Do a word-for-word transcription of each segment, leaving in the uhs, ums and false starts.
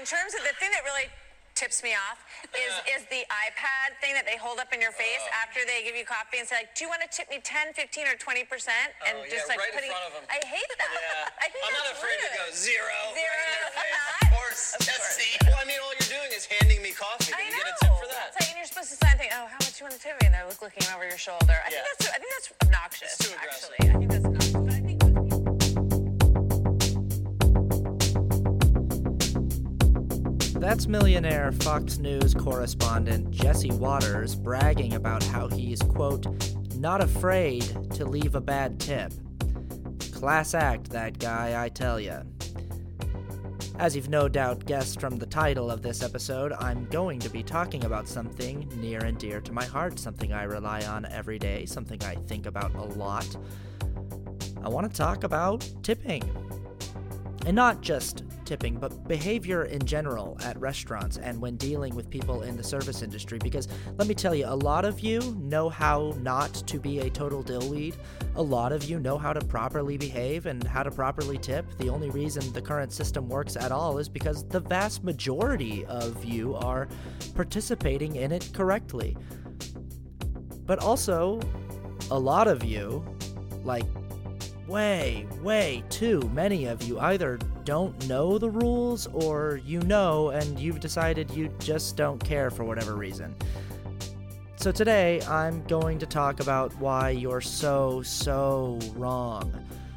terms of the thing that really tips me off is is the iPad thing that they hold up in your face oh. after they give you coffee and say, like, do you want to tip me ten, fifteen, or twenty percent? And oh, just yeah, like right putting, in front of them. I hate that. Yeah. I think I'm that's not afraid rude. to go zero. Zero. Right in their face. Not? Of course. Of That's course. The, well, I mean, all you're doing is handing me coffee. I you know. get a tip for that. It's like, and you're supposed to sign thing, oh, how much you want to tip me? And they're look, looking over your shoulder. I yeah. think that's I think that's obnoxious, it's too aggressive. actually. I think that's obnoxious. But I think most people... That's millionaire Fox News correspondent Jesse Waters bragging about how he's, quote, not afraid to leave a bad tip. Class act, that guy, I tell ya. As you've no doubt guessed from the title of this episode, I'm going to be talking about something near and dear to my heart, something I rely on every day, something I think about a lot. I want to talk about tipping. And not just tipping, but behavior in general at restaurants and when dealing with people in the service industry. Because let me tell you, a lot of you know how not to be a total dillweed. A lot of you know how to properly behave and how to properly tip. The only reason the current system works at all is because the vast majority of you are participating in it correctly. But also, a lot of you, like way, way too many of you, either don't know the rules or you know and you've decided you just don't care for whatever reason. So today I'm going to talk about why you're so, so wrong.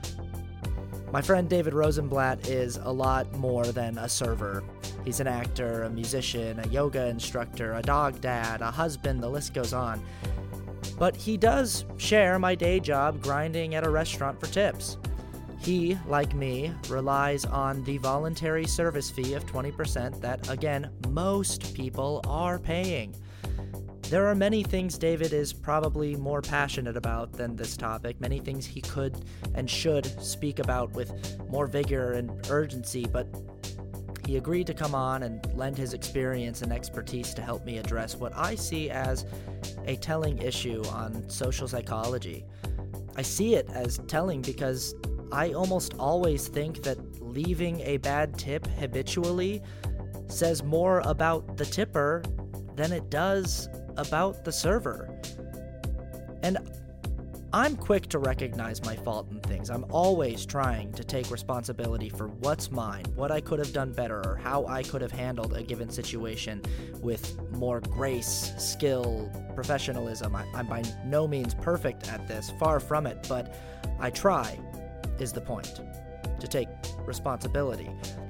My friend David Rosenblatt is a lot more than a server. He's an actor, a musician, a yoga instructor, a dog dad, a husband, the list goes on. But he does share my day job grinding at a restaurant for tips. He, like me, relies on the voluntary service fee of twenty percent that, again, most people are paying. There are many things David is probably more passionate about than this topic, many things he could and should speak about with more vigor and urgency, but he agreed to come on and lend his experience and expertise to help me address what I see as a telling issue on social psychology. I see it as telling because I almost always think that leaving a bad tip habitually says more about the tipper than it does about the server. And I'm quick to recognize my fault in things. I'm always trying to take responsibility for what's mine, what I could have done better, or how I could have handled a given situation with more grace, skill, professionalism. I, I'm by no means perfect at this, far from it, but I try, is the point, to take responsibility.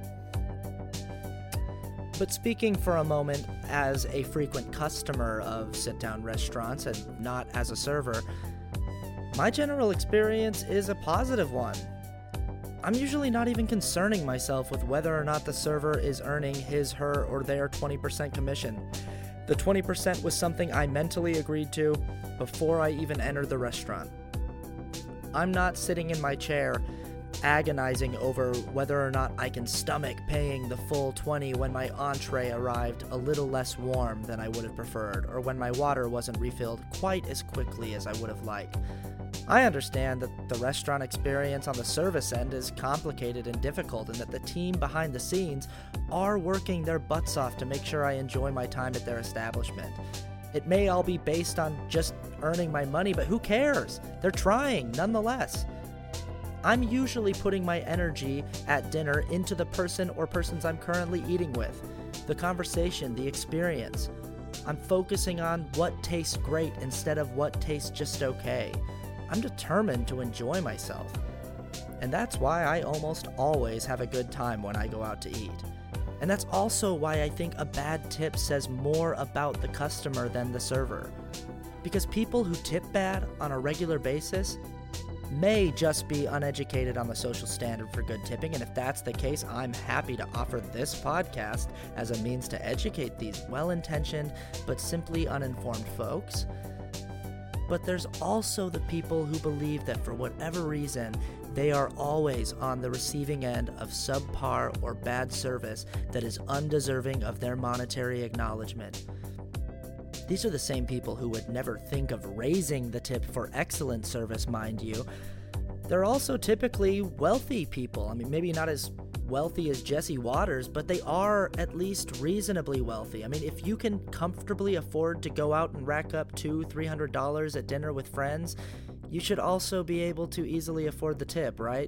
But speaking for a moment as a frequent customer of sit-down restaurants and not as a server, my general experience is a positive one. I'm usually not even concerning myself with whether or not the server is earning his, her, or their twenty percent commission. The twenty percent was something I mentally agreed to before I even entered the restaurant. I'm not sitting in my chair agonizing over whether or not I can stomach paying the full twenty when my entree arrived a little less warm than I would have preferred, or when my water wasn't refilled quite as quickly as I would have liked. I understand that the restaurant experience on the service end is complicated and difficult, and that the team behind the scenes are working their butts off to make sure I enjoy my time at their establishment. It may all be based on just earning my money, but who cares? They're trying, nonetheless. I'm usually putting my energy at dinner into the person or persons I'm currently eating with, the conversation, the experience. I'm focusing on what tastes great instead of what tastes just okay. I'm determined to enjoy myself. And that's why I almost always have a good time when I go out to eat. And that's also why I think a bad tip says more about the customer than the server. Because people who tip bad on a regular basis may just be uneducated on the social standard for good tipping, and if that's the case, I'm happy to offer this podcast as a means to educate these well-intentioned but simply uninformed folks. But there's also the people who believe that for whatever reason, they are always on the receiving end of subpar or bad service that is undeserving of their monetary acknowledgement. These are the same people who would never think of raising the tip for excellent service, mind you. They're also typically wealthy people. I mean, maybe not as wealthy as Jesse Waters, but they are at least reasonably wealthy. I mean, if you can comfortably afford to go out and rack up two, three hundred dollars at dinner with friends, you should also be able to easily afford the tip, right?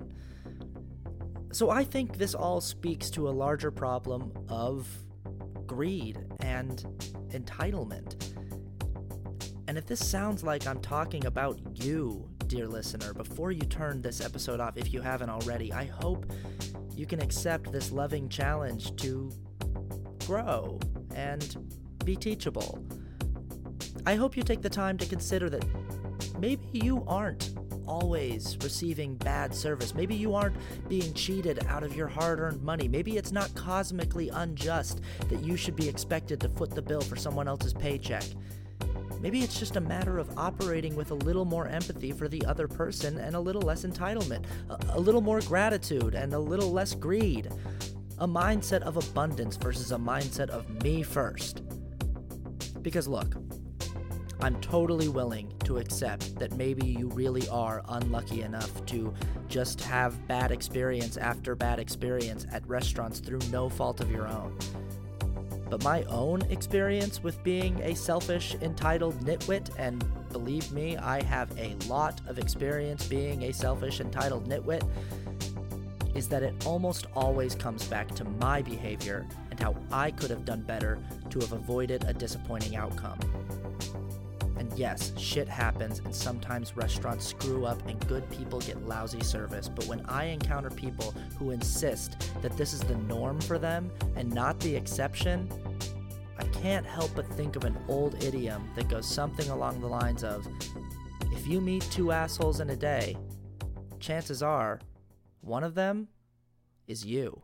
So I think this all speaks to a larger problem of greed and entitlement. And if this sounds like I'm talking about you, dear listener, before you turn this episode off, if you haven't already, I hope you can accept this loving challenge to grow and be teachable. I hope you take the time to consider that maybe you aren't always receiving bad service. Maybe you aren't being cheated out of your hard-earned money. Maybe it's not cosmically unjust that you should be expected to foot the bill for someone else's paycheck. Maybe it's just a matter of operating with a little more empathy for the other person and a little less entitlement, a, a little more gratitude and a little less greed. A mindset of abundance versus a mindset of me first. Because look, I'm totally willing to accept that maybe you really are unlucky enough to just have bad experience after bad experience at restaurants through no fault of your own. But my own experience with being a selfish, entitled nitwit, and believe me, I have a lot of experience being a selfish, entitled nitwit, is that it almost always comes back to my behavior and how I could have done better to have avoided a disappointing outcome. And yes, shit happens, and sometimes restaurants screw up and good people get lousy service, but when I encounter people who insist that this is the norm for them and not the exception, I can't help but think of an old idiom that goes something along the lines of, if you meet two assholes in a day, chances are one of them is you.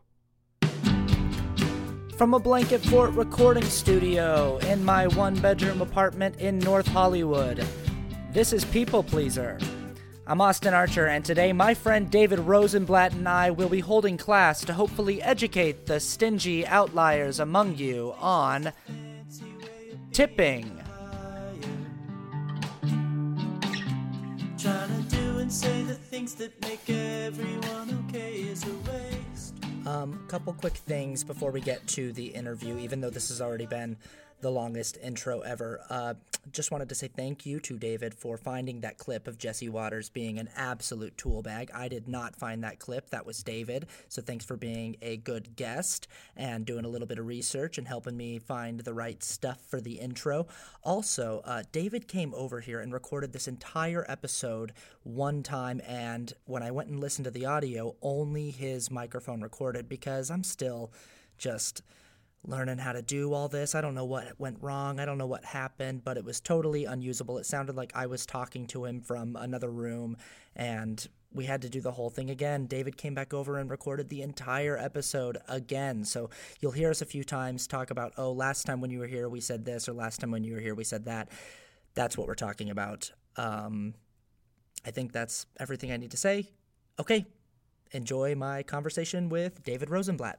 From a blanket fort recording studio in my one-bedroom apartment in North Hollywood, this is People Pleaser. I'm Austin Archer, and today my friend David Rosenblatt and I will be holding class to hopefully educate the stingy outliers among you on tipping. Trying to do and say the things that make everyone okay is a waste. Um, couple quick things before we get to the interview, even though this has already been the longest intro ever. Uh, just wanted to say thank you to David for finding that clip of Jesse Waters being an absolute tool bag. I did not find that clip. That was David. So thanks for being a good guest and doing a little bit of research and helping me find the right stuff for the intro. Also, uh, David came over here and recorded this entire episode one time, and when I went and listened to the audio, only his microphone recorded because I'm still just learning how to do all this. I don't know what went wrong. I don't know what happened, but it was totally unusable. It sounded like I was talking to him from another room, and we had to do the whole thing again. David came back over and recorded the entire episode again. So you'll hear us a few times talk about, oh, last time when you were here, we said this, or last time when you were here, we said that. That's what we're talking about. Um, I think that's everything I need to say. Okay, enjoy my conversation with David Rosenblatt.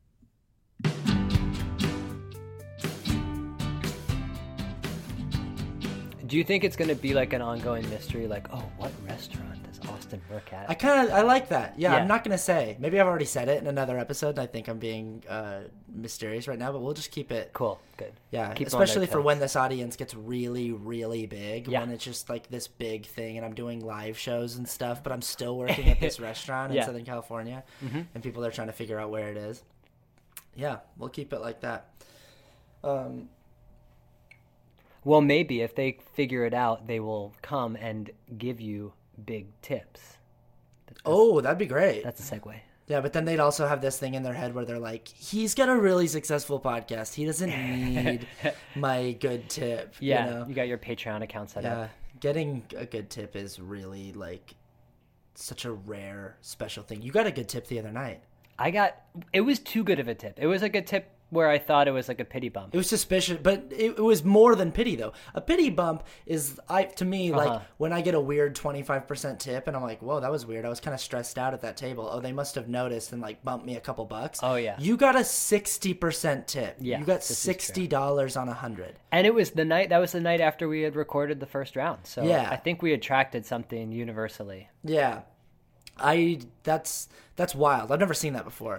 Do you think it's going to be like an ongoing mystery, like, oh, what restaurant does Austin work at? I kind of, I like that. Yeah, Yeah. I'm not going to say. Maybe I've already said it in another episode, and I think I'm being uh, mysterious right now, but we'll just keep it. Cool, good. Yeah, Keep 'em on especially their for toes. when this audience gets really, really big, Yeah. when it's just like this big thing, and I'm doing live shows and stuff, but I'm still working at this restaurant in Yeah. Southern California, Mm-hmm. and people are trying to figure out where it is. Yeah, we'll keep it like that. Um, Well, maybe if they figure it out, they will come and give you big tips. That's, oh, that'd be great. That's a segue. Yeah, but then they'd also have this thing in their head where they're like, he's got a really successful podcast. He doesn't need my good tip. Yeah, You know? you got your Patreon account set Yeah, up. getting a good tip is really like such a rare, special thing. You got a good tip the other night. I got, it was too good of a tip. It was like a tip where I thought it was like a pity bump. It was suspicious, but it, it was more than pity, though. A pity bump is, I to me, like, Uh-huh. when I get a weird twenty-five percent tip, and I'm like, whoa, that was weird. I was kind of stressed out at that table. Oh, they must have noticed and, like, bumped me a couple bucks. Oh, yeah. You got a sixty percent tip. Yeah, You got this is sixty dollars on a hundred. And it was the night, that was the night after we had recorded the first round. So Yeah. I think we attracted something universally. Yeah. I, that's, that's wild. I've never seen that before.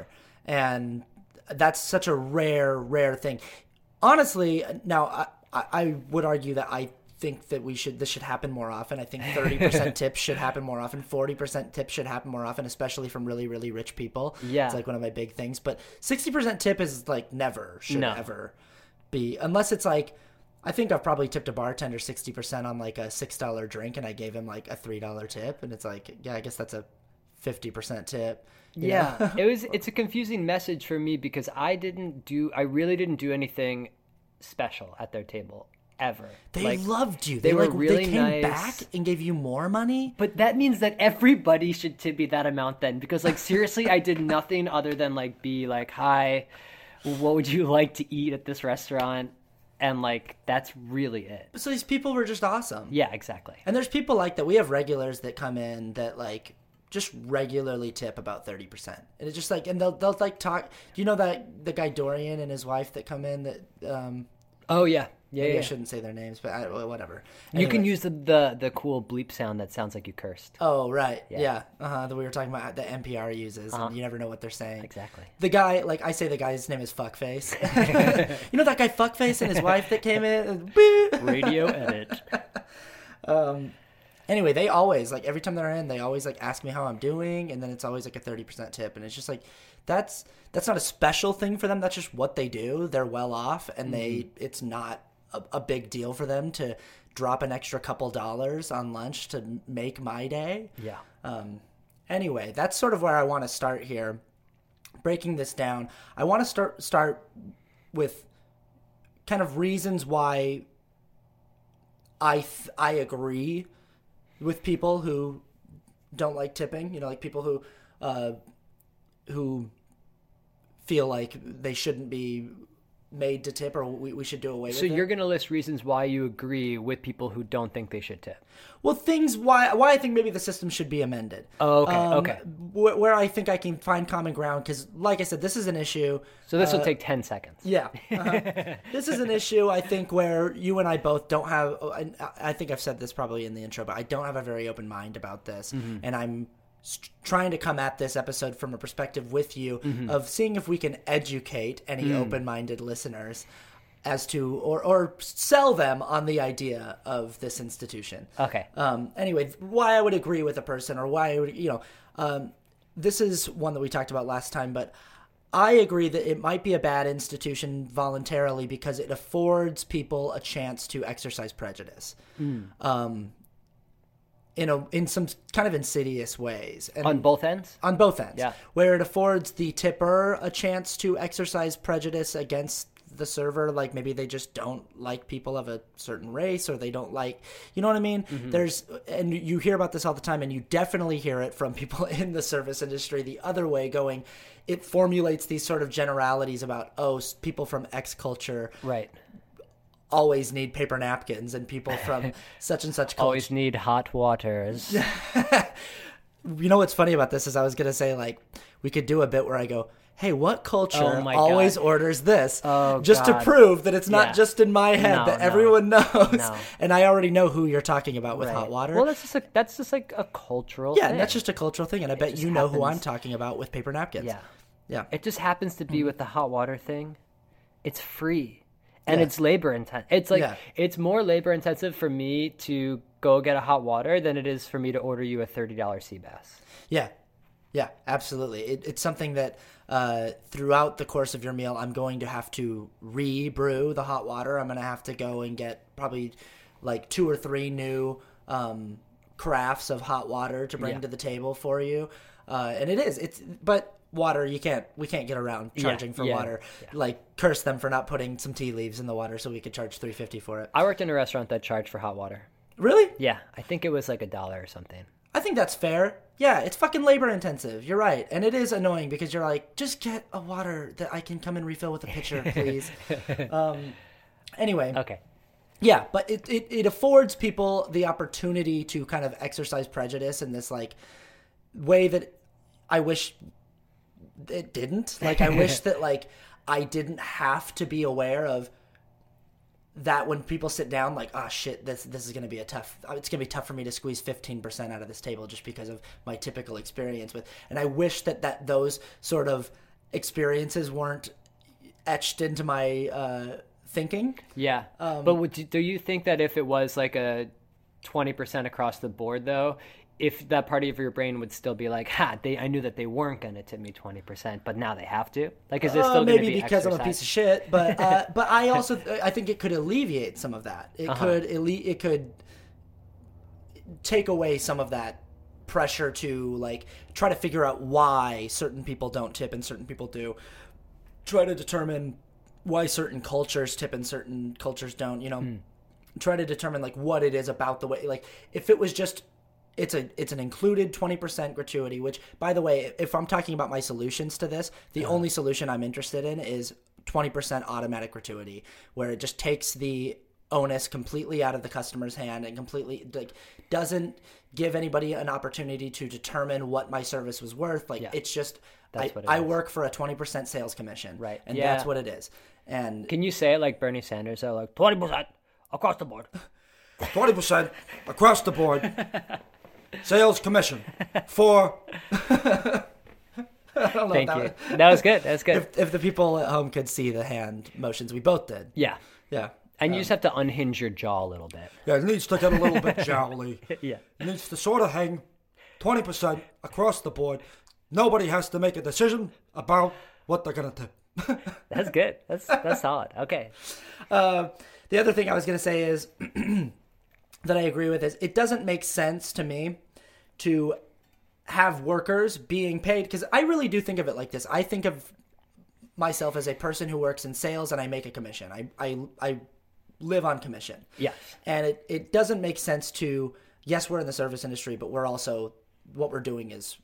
And that's such a rare, rare thing. Honestly, now I, I, I would argue that I think that we should this should happen more often. I think thirty percent tips should happen more often. forty percent tips should happen more often, especially from really, really rich people. Yeah. It's like one of my big things. But sixty percent tip is like never should No. ever be, unless it's like, I think I've probably tipped a bartender sixty percent on like a six dollar drink and I gave him like a three dollar tip. And it's like, yeah, I guess that's a fifty percent tip. you Yeah, know? it was. It's a confusing message for me because I didn't do. I really didn't do anything special at their table ever. They Like, loved you. they They, were like really they came nice. back and gave you more money. But that means that everybody should tip me that amount then, because like seriously, I did nothing other than like be like, "Hi, what would you like to eat at this restaurant?" And like that's really it. So these people were just awesome. Yeah, exactly. And there's people like that. We have regulars that come in that like just regularly tip about thirty percent. And it's just like, and they'll they'll like talk. Do you know that the guy Dorian and his wife that come in that um Oh yeah, yeah, maybe yeah. I shouldn't say their names, but I, well, whatever. You can Anyway. use the, the the cool bleep sound that sounds like you cursed. Oh right, Yeah. yeah, uh-huh, that we were talking about that N P R uses, Uh-huh. and you never know what they're saying. Exactly. The guy, like I say, the guy's name is Fuckface. You know that guy Fuckface and his wife that came in. Radio edit. Anyway, they always like every time they're in, they always like ask me how I'm doing, and then it's always like a thirty percent tip, and it's just like that's that's not a special thing for them. That's just what they do. They're well off, and they it's not a, a big deal for them to drop an extra couple dollars on lunch to make my day. Yeah. Um, anyway, that's sort of where I want to start here. Breaking this down, I want to start start with kind of reasons why I th- I agree with people who don't like tipping. You know, like people who uh, who feel like they shouldn't be made to tip, or we, we should do away with So it. you're going to list reasons why you agree with people who don't think they should tip. Well, things why why I think maybe the system should be amended. Oh, okay, Um, okay. Where, where I think I can find common ground, because, like I said, this is an issue. So this will uh, take ten seconds. Yeah, uh-huh. This is an issue I think where you and I both don't have. I, I think I've said this probably in the intro, but I don't have a very open mind about this, Mm-hmm. and I'm st- trying to come at this episode from a perspective with you Mm-hmm. of seeing if we can educate any Mm. open-minded listeners as to or or sell them on the idea of this institution. Okay. Um, anyway, why I would agree with a person, or why I would, you know, um, this is one that we talked about last time, but I agree that it might be a bad institution voluntarily because it affords people a chance to exercise prejudice. Um, in a in some kind of insidious ways. And On both ends? on both ends. Yeah. Where it affords the tipper a chance to exercise prejudice against the server, like maybe they just don't like people of a certain race, or they don't like, you know what I mean? Mm-hmm. There's, and you hear about this all the time, and you definitely hear it from people in the service industry the other way going, it formulates these sort of generalities about, oh, s- people from X culture Right. always need paper napkins, and people from such and such culture. Always need hot waters. You know what's funny about this is I was going to say, like, we could do a bit where I go, hey, what culture Oh my always God. orders this? Oh, just God. to prove that it's not Yeah. just in my head, No, that no. everyone knows. No. And I already know who you're talking about with Right. hot water. Well, that's just a, that's just like a cultural yeah, thing. and that's just a cultural thing. And I bet just you know who I'm happens. talking about with paper napkins. Yeah. Yeah. It just happens to be Mm-hmm. with the hot water thing. It's free. And Yeah. it's labor intensive. It's like Yeah. it's more labor intensive for me to go get a hot water than it is for me to order you a thirty dollars sea bass. Yeah. Yeah, absolutely. It, it's something that uh, throughout the course of your meal, I'm going to have to re-brew the hot water. I'm going to have to go and get probably like two or three new um, crafts of hot water to bring Yeah. to the table for you. Uh, and it is. It's but water, you can't. We can't get around Yeah, charging for yeah, water. yeah. Like curse them for not putting some tea leaves in the water so we could charge three fifty for it. I worked in a restaurant that charged for hot water. Really? Yeah, I think it was like a dollar or something. I think that's fair. Yeah, it's fucking labor intensive. You're right. And it is annoying because you're like, just get a water that I can come and refill with a pitcher, please. um, anyway. Okay. Yeah, but it, it, it affords people the opportunity to kind of exercise prejudice in this like way that I wish it didn't. Like I wish that like I didn't have to be aware of that when people sit down, like, oh shit, this this is gonna be a tough. It's gonna be tough for me to squeeze fifteen percent out of this table just because of my typical experience with. And I wish that that those sort of experiences weren't etched into my uh, thinking. Yeah. But would, do you think that if it was like a twenty percent across the board, though, if that part of your brain would still be like, ha, they, I knew that they weren't going to tip me twenty percent, but now they have to? Like, is this Uh, still going to maybe be because I'm a exercise? piece of shit, but uh, but I also I think it could alleviate some of that. It Uh-huh. could alle- it could take away some of that pressure to like try to figure out why certain people don't tip and certain people do. Try to determine why certain cultures tip and certain cultures don't. You know, Hmm. try to determine like what it is about the way. Like if it was just it's a it's an included twenty percent gratuity, which by the way, if I'm talking about my solutions to this, the only solution I'm interested in is twenty percent automatic gratuity, where it just takes the onus completely out of the customer's hand and completely like doesn't give anybody an opportunity to determine what my service was worth. Like Yeah. it's just That's I, what it I is. work for a twenty percent sales commission. Right. And Yeah. that's what it is. And Can you say it like Bernie Sanders, though? Like, twenty percent across the board. twenty percent across the board. Sales commission for. I don't know Thank if you. that was- That was good. That was good. If, if the people at home could see the hand motions, we both did. Yeah. Yeah. And you just have to unhinge your jaw a little bit. Yeah, it needs to get a little bit jowly. Yeah. It needs to sort of hang twenty percent across the board. Nobody has to make a decision about what they're going to tip. That's good. That's that's solid. Okay. Uh, the other thing I was going to say is that I agree with is it doesn't make sense to me to have workers being paid, because I really do think of it like this. I think of myself as a person who works in sales and I make a commission. I I, I live on commission. Yes. And it, it doesn't make sense to, yes, we're in the service industry, but we're also, what we're doing is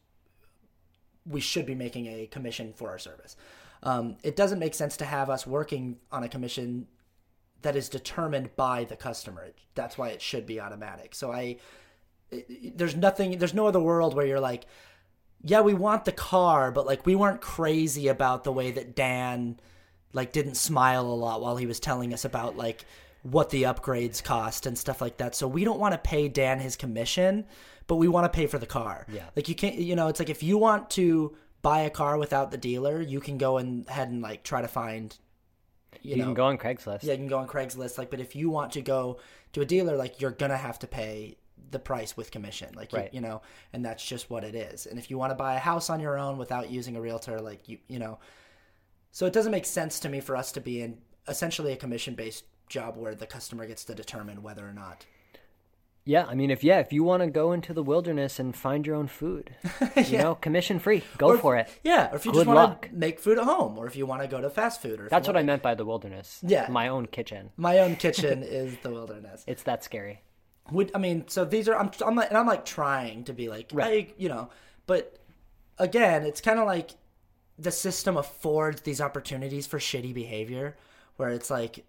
we should be making a commission for our service. Um, it doesn't make sense to have us working on a commission that is determined by the customer. That's why it should be automatic. So I, it, there's nothing, there's no other world where you're like, yeah, we want the car, but like we weren't crazy about the way that Dan like didn't smile a lot while he was telling us about like what the upgrades cost and stuff like that. So we don't want to pay Dan his commission, but we want to pay for the car. Yeah. Like you can't, you know, it's like if you want to buy a car without the dealer, you can go and ahead and like try to find, you, You, know, can go on Craigslist. yeah, you can go on Craigslist. Like, but if you want to go to a dealer, like you're going to have to pay the price with commission, like, Right. you, you know, and that's just what it is. And if you want to buy a house on your own without using a realtor, like you, you know, so it doesn't make sense to me for us to be in essentially a commission-based job where the customer gets to determine whether or not. Yeah, I mean, if yeah, if you want to go into the wilderness and find your own food, you know, commission free, go Or if- for it. Yeah. Or if you Good just want luck. to make food at home, or if you want to go to fast food, or if That's you what I wanna- meant by the wilderness. Yeah. My own kitchen. My own kitchen is the wilderness. It's that scary. Would I mean? So these are I'm I'm like, and I'm like trying to be like Right. I you know, but again, it's kind of like the system affords these opportunities for shitty behavior, where it's like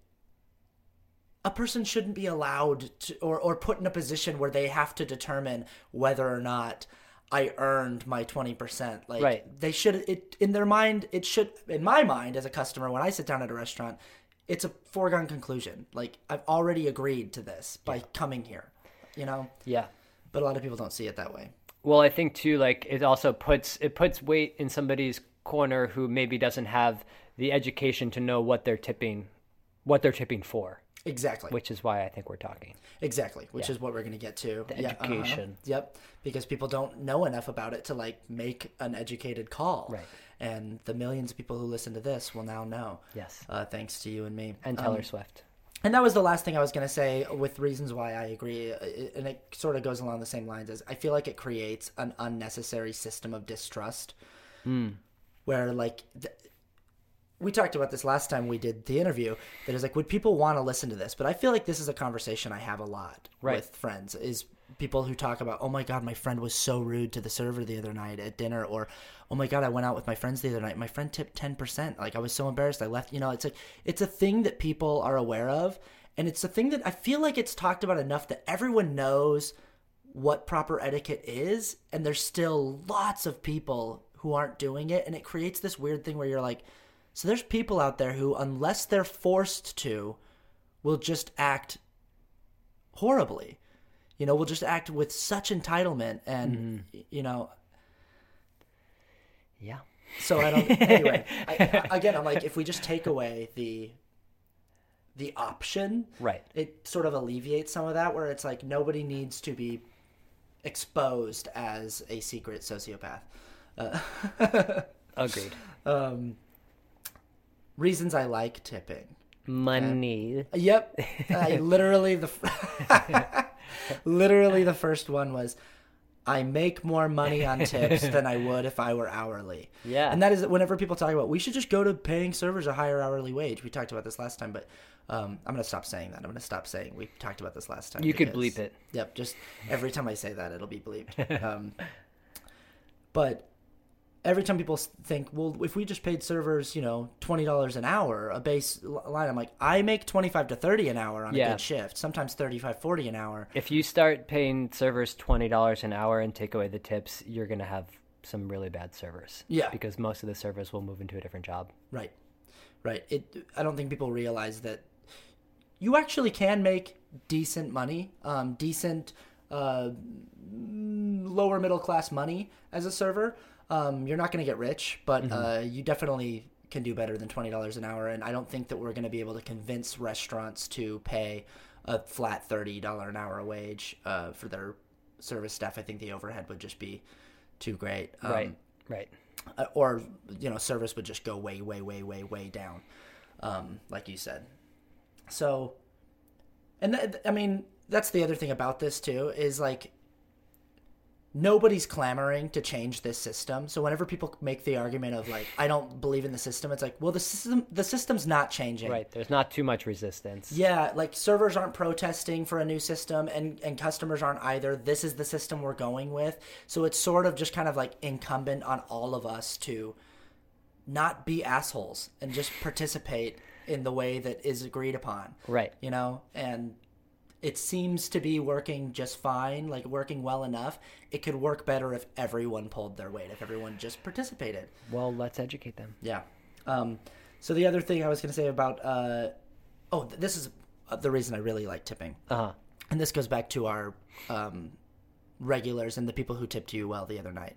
a person shouldn't be allowed to or or put in a position where they have to determine whether or not I earned my twenty percent. Like Right. they should it in their mind. It should in my mind as a customer when I sit down at a restaurant. It's a foregone conclusion. Like I've already agreed to this by coming here, you know. Yeah. But a lot of people don't see it that way. Well, I think too, like it also puts it puts weight in somebody's corner who maybe doesn't have the education to know what they're tipping, what they're tipping for, Exactly. which is why I think we're talking. exactly. Which Yeah. is what we're going to get to. The Yeah, uh-huh. education. Yep. Because people don't know enough about it to like make an educated call. Right. And the millions of people who listen to this will now know. Yes. Uh, thanks to you and me. And Taylor Um, Swift. And that was the last thing I was going to say with reasons why I agree. uh, And it sort of goes along the same lines as I feel like it creates an unnecessary system of distrust where like th- we talked about this last time we did the interview that is like, would people want to listen to this? But I feel like this is a conversation I have a lot Right. with friends is people who talk about, oh my God, my friend was so rude to the server the other night at dinner, or, oh my God, I went out with my friends the other night. My friend tipped ten percent. Like I was so embarrassed. I left, you know, it's like, it's a thing that people are aware of. And it's a thing that I feel like it's talked about enough that everyone knows what proper etiquette is. And there's still lots of people who aren't doing it. And it creates this weird thing where you're like, so there's people out there who, unless they're forced to, will just act horribly. You know, will just act with such entitlement and, Mm-hmm. you know, Yeah. So I don't. Anyway, I, I, again, I'm like, if we just take away the the option, right, it sort of alleviates some of that. Where it's like nobody needs to be exposed as a secret sociopath. Uh, Agreed. Um, reasons I like tipping. Money. Uh, yep. I literally the literally the first one was I make more money on tips than I would if I were hourly. Yeah. And that is whenever people talk about we should just go to paying servers a higher hourly wage. We talked about this last time, but um, I'm going to stop saying that. I'm going to stop saying we talked about this last time. You because, could bleep it. Yep. Just every time I say that, it'll be bleeped. Um, but every time people think, well, if we just paid servers, you know, twenty dollars an hour, a base line, I'm like, I make twenty-five to thirty an hour on Yeah. a good shift, sometimes thirty-five, forty an hour. If you start paying servers twenty dollars an hour and take away the tips, you're going to have some really bad servers. Yeah. Because most of the servers will move into a different job. Right. Right. It. I don't think people realize that you actually can make decent money, um, decent uh, lower middle class money as a server. Um, you're not going to get rich, but mm-hmm. uh, you definitely can do better than twenty dollars an hour. And I don't think that we're going to be able to convince restaurants to pay a flat thirty dollars an hour wage uh, for their service staff. I think the overhead would just be too great. Um, right, right. Uh, or, you know, service would just go way, way, way, way, way down, um, like you said. So, and th- I mean, that's the other thing about this, too, is like, nobody's clamoring to change this system. So whenever people make the argument of like, I don't believe in the system, it's like, well, the system, the system's not changing. Right. There's not too much resistance. Yeah. Like servers aren't protesting for a new system and, and customers aren't either. This is the system we're going with. So it's sort of just kind of like incumbent on all of us to not be assholes and just participate in the way that is agreed upon. Right. You know, and it seems to be working just fine, like working well enough. It could work better if everyone pulled their weight, if everyone just participated. Well, let's educate them. Yeah. Um, so the other thing I was going to say about, uh, oh, this is the reason I really like tipping. Uh-huh. And this goes back to our um, regulars and the people who tipped you well the other night.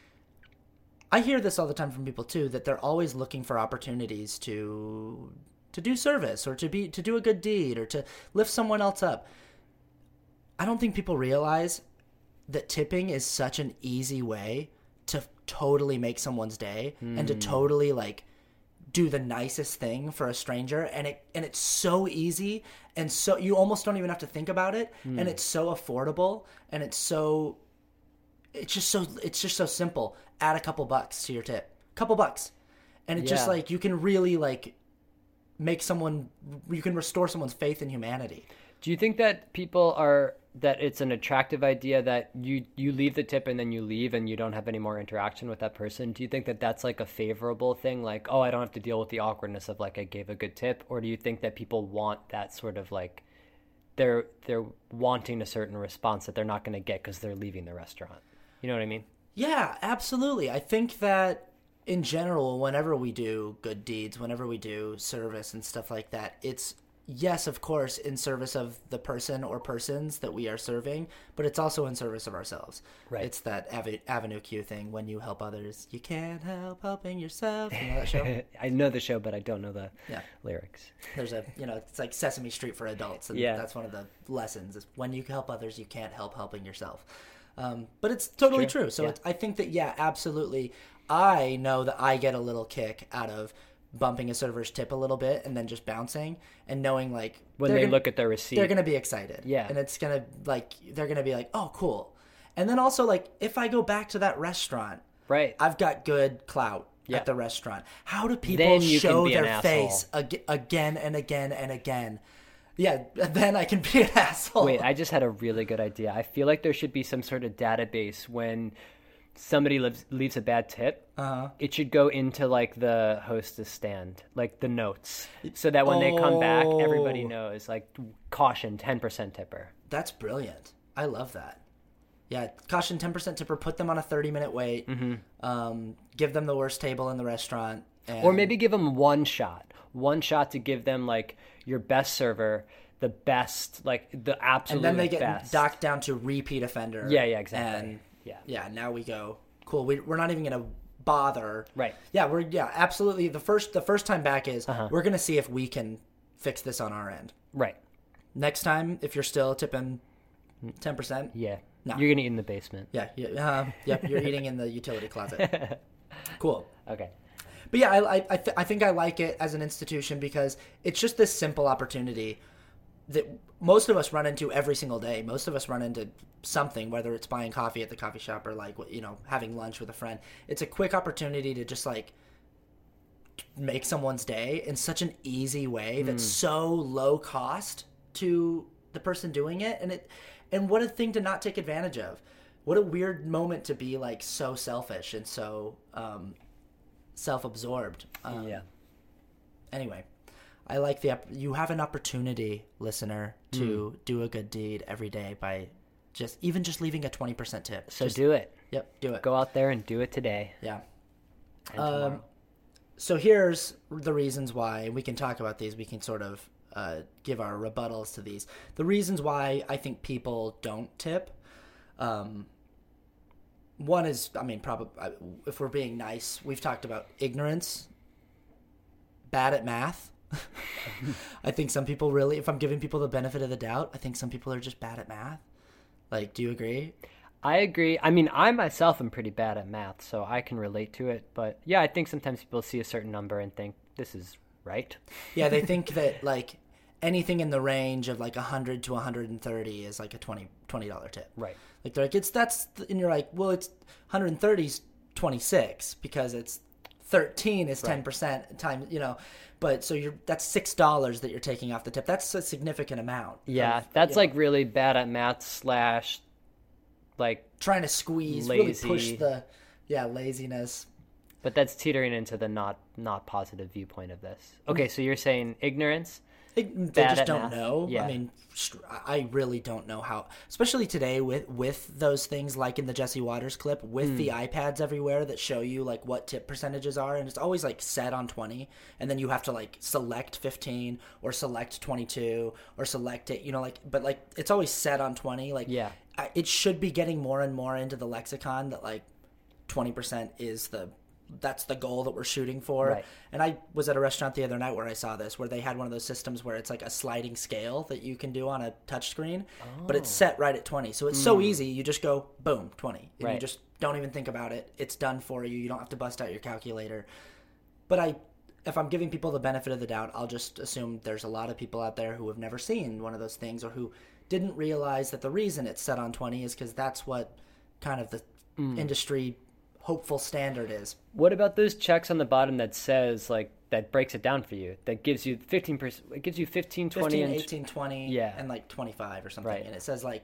I hear this all the time from people too, that they're always looking for opportunities to to do service or to be to do a good deed or to lift someone else up. I don't think people realize that tipping is such an easy way to totally make someone's day mm. and to totally like do the nicest thing for a stranger, and it and it's so easy, and so you almost don't even have to think about it, mm. and it's so affordable, and it's so it's just so it's just so simple. Add a couple bucks to your tip. Couple bucks. And it's Yeah. just like you can really like make someone, you can restore someone's faith in humanity. Do you think that people are, that it's an attractive idea that you, you leave the tip and then you leave and you don't have any more interaction with that person? Do you think that that's like a favorable thing? Like, oh, I don't have to deal with the awkwardness of like, I gave a good tip. Or do you think that people want that sort of like, they're, they're wanting a certain response that they're not going to get because they're leaving the restaurant? You know what I mean? Yeah, absolutely. I think that in general, whenever we do good deeds, whenever we do service and stuff like that, it's, yes, of course, in service of the person or persons that we are serving, but it's also in service of ourselves. Right. It's that Ave- Avenue Q thing, when you help others, you can't help helping yourself. You know that show? I know the show, but I don't know the Yeah. lyrics. There's a, you know, it's like Sesame Street for adults, and Yeah. that's one of the lessons, is when you help others, you can't help helping yourself. Um, but it's totally True. true. So Yeah. it's, I think that, yeah, absolutely. I know that I get a little kick out of bumping a server's tip a little bit and then just bouncing and knowing like When they're they gonna, look at their receipt. they're going to be excited. Yeah. And it's going to like, they're going to be like, oh, cool. And then also like, if I go back to that restaurant, Right. I've got good clout Yeah. at the restaurant. How do people Then you can show be an their asshole. face ag- again and again and again? Yeah, then I can be an asshole. Wait, I just had a really good idea. I feel like there should be some sort of database when somebody lives, leaves a bad tip. Uh-huh. It should go into like the hostess stand, like the notes, so that when they come back, everybody Oh. knows, like, caution, ten percent tipper. That's brilliant. I love that. Yeah, caution ten percent tipper, put them on a thirty-minute wait, mm-hmm. um, give them the worst table in the restaurant. And... Or maybe give them one shot. One shot to give them, like, your best server, the best, like, the absolute And then they get best. docked down to repeat offender. Yeah, yeah, exactly. And Yeah. yeah, now we go, cool, we, we're not even going to bother. Right. Yeah, we're yeah, absolutely. The first the first time back is Uh-huh. we're gonna see if we can fix this on our end. Right. Next time, if you're still tipping ten percent, Yeah. No. You're gonna eat in the basement. yeah, yeah, uh, yep, you're eating in the utility closet. Cool. Okay. But yeah, I I I, th- I think I like it as an institution because it's just this simple opportunity that most of us run into every single day. Most of us run into something, whether it's buying coffee at the coffee shop or like, you know, having lunch with a friend. It's a quick opportunity to just like make someone's day in such an easy way that's so low cost to the person doing it. And it, and what a thing to not take advantage of. What a weird moment to be like so selfish and so, um, self-absorbed. Um, Yeah. Anyway, I like the op- you have an opportunity, listener, to do a good deed every day by just even just leaving a twenty percent tip. So Just- do it. Yep, do it. Go out there and do it today. Yeah. And tomorrow. Um, so here's the reasons why we can talk about these. We can sort of uh, give our rebuttals to these. The reasons why I think people don't tip. Um, one is, I mean, probably if we're being nice, we've talked about ignorance, bad at math. I think some people really, if I'm giving people the benefit of the doubt, I think some people are just bad at math. Like, do you agree? I agree. I mean, I myself am pretty bad at math, so I can relate to it. But yeah, I think sometimes people see a certain number and think, this is right. Yeah, they think that like anything in the range of like one hundred to one hundred thirty is like a twenty dollars tip. Right. Like they're like, it's that's, and you're like, well, it's one hundred thirty is twenty-six because it's thirteen is ten percent times, you know, but so you're, that's six dollars that you're taking off the tip. That's a significant amount. Yeah, of, that's you know, like really bad at math slash, like, trying to squeeze, lazy. really push the, yeah, laziness. but that's teetering into the not not positive viewpoint of this. Okay, so you're saying ignorance? It, they Bad just at don't math. know. Yeah. I mean, str- I really don't know how, especially today with with those things like in the Jesse Waters clip with Hmm. the iPads everywhere that show you like what tip percentages are, and it's always like set on twenty, and then you have to like select fifteen or select twenty-two or select it, you know, like, but like it's always set on twenty. Like, Yeah. I, it should be getting more and more into the lexicon that like twenty percent is the that's the goal that we're shooting for. Right. And I was at a restaurant the other night where I saw this, where they had one of those systems where it's like a sliding scale that you can do on a touch screen, but it's set right at twenty. So it's so easy. You just go, boom, twenty. And you Right. just don't even think about it. It's done for you. You don't have to bust out your calculator. But I, if I'm giving people the benefit of the doubt, I'll just assume there's a lot of people out there who have never seen one of those things or who didn't realize that the reason it's set on twenty is because that's what kind of the industry hopeful standard is. What about those checks on the bottom that says, like, that breaks it down for you, that gives you fifteen percent, it gives you fifteen, twenty, fifteen, and eighteen, twenty, Yeah. and like twenty-five or something. Right. And it says like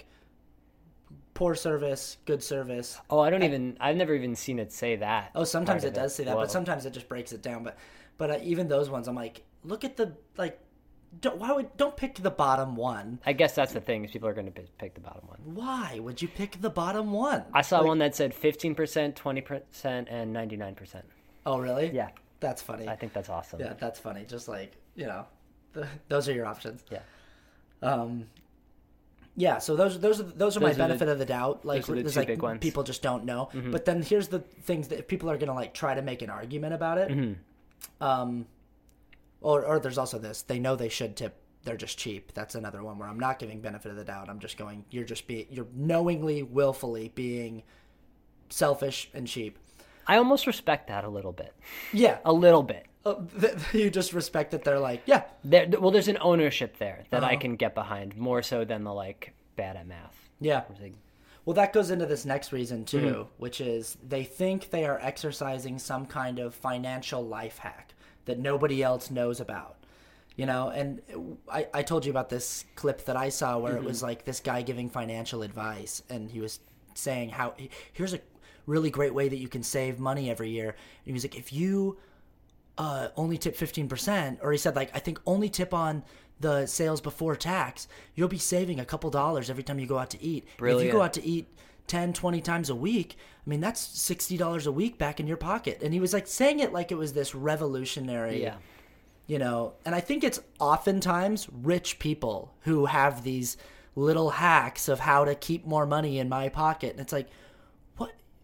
poor service, good service. Oh, I don't even, I've never even seen it say that. Oh, sometimes part it of does say that, Whoa. but sometimes it just breaks it down. But but uh, even those ones, I'm like, look at the like. Don't, why would don't pick the bottom one? I guess that's the thing, is people are going to pick the bottom one. Why would you pick the bottom one? I saw Like- one that said fifteen percent, twenty percent, and ninety-nine percent. Oh, really? Yeah, That's funny. I think that's awesome. Yeah, that's funny. Just like, you know, the, those are your options. Yeah. Um, yeah. So those those are those are my Those are the- benefit of the doubt. Like, those are the there's two like big ones. people just don't know. But then here's the things that if people are gonna like try to make an argument about it. Um, or or there's also this. They know they should tip. They're just cheap. That's another one where I'm not giving benefit of the doubt. I'm just going. You're just be. You're knowingly, willfully being selfish and cheap. I almost respect that a little bit. Yeah. A little bit. Uh, th- you just respect that they're like, yeah, There, well, there's an ownership there that I Uh-huh. can get behind, more so than the, like, bad at math. yeah. It's like, Well, that goes into this next reason too, Mm-hmm. which is they think they are exercising some kind of financial life hack that nobody else knows about. You know, and I, I told you about this clip that I saw where Mm-hmm. it was like this guy giving financial advice, and he was saying how here's a really great way that you can save money every year. And he was like, if you uh, only tip fifteen percent, or he said like, I think only tip on the sales before tax, you'll be saving a couple dollars every time you go out to eat. If you Brilliant. go out to eat ten, twenty times a week, I mean, that's sixty dollars a week back in your pocket. And he was like saying it like it was this revolutionary, yeah. you know, and I think it's oftentimes rich people who have these little hacks of how to keep more money in my pocket. And it's like, what?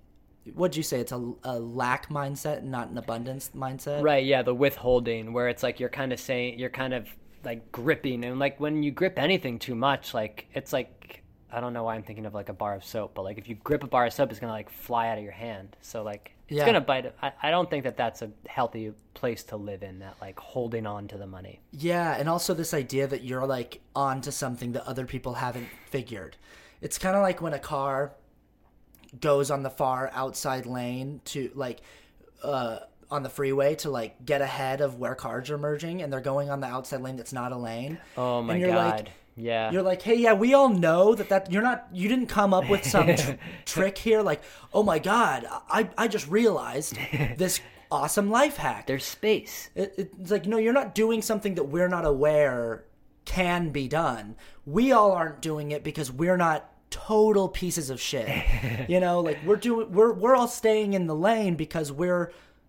what'd you say? It's a, a lack mindset, not an abundance mindset. Right, yeah, the withholding, where it's like you're kind of saying, you're kind of like gripping, and like when you grip anything too much, like it's like, I don't know why I'm thinking of like a bar of soap, but like if you grip a bar of soap, it's gonna like fly out of your hand. So like it's Yeah. gonna bite. I, I don't think that that's a healthy place to live in, that like holding on to the money. Yeah, and also this idea that you're like onto something that other people haven't figured. It's kind of like when a car goes on the far outside lane to like uh on the freeway to like get ahead of where cars are merging, and they're going on the outside lane that's not a lane. Oh my and you're god. Like, yeah. You're like, hey, yeah, we all know that that you're not, you didn't come up with some tr- trick here. Like, oh my god, I I just realized this awesome life hack. There's space. It, it's like, no, you're not doing something that we're not aware can be done. We all aren't doing it because we're not total pieces of shit. You know, like we're doing, we're we're all staying in the lane because we're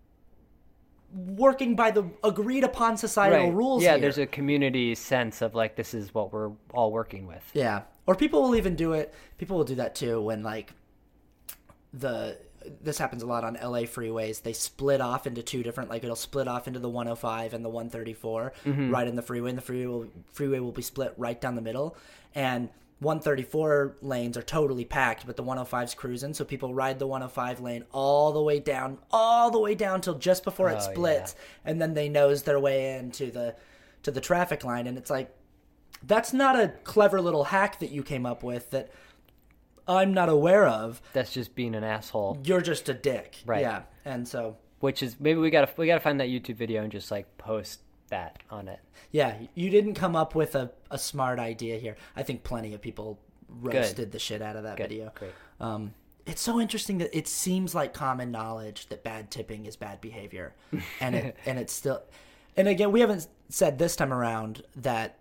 working by the agreed upon societal Right. rules. Yeah, here. there's a community sense of like, this is what we're all working with. Yeah. Or people will even do it. People will do that too when like the this happens a lot on L A freeways. They split off into two different, like it'll split off into the one oh five and the one thirty-four right in the freeway, and the freeway will, freeway will be split right down the middle. And one thirty-four lanes are totally packed, but the one oh five's cruising, so people ride the one oh five lane all the way down, all the way down till just before it Oh, splits, and then they nose their way into the to the traffic line, and it's like, that's not a clever little hack that you came up with that I'm not aware of. That's just being an asshole. You're just a dick. Right. Yeah. And so, Which is, maybe we gotta we gotta find that YouTube video and just like post that on it. yeah, you didn't come up with a, a smart idea here. I think plenty of people roasted the shit out of that Good. video. Great. Um, it's so interesting that it seems like common knowledge that bad tipping is bad behavior, and it and it's still. And again, we haven't said this time around that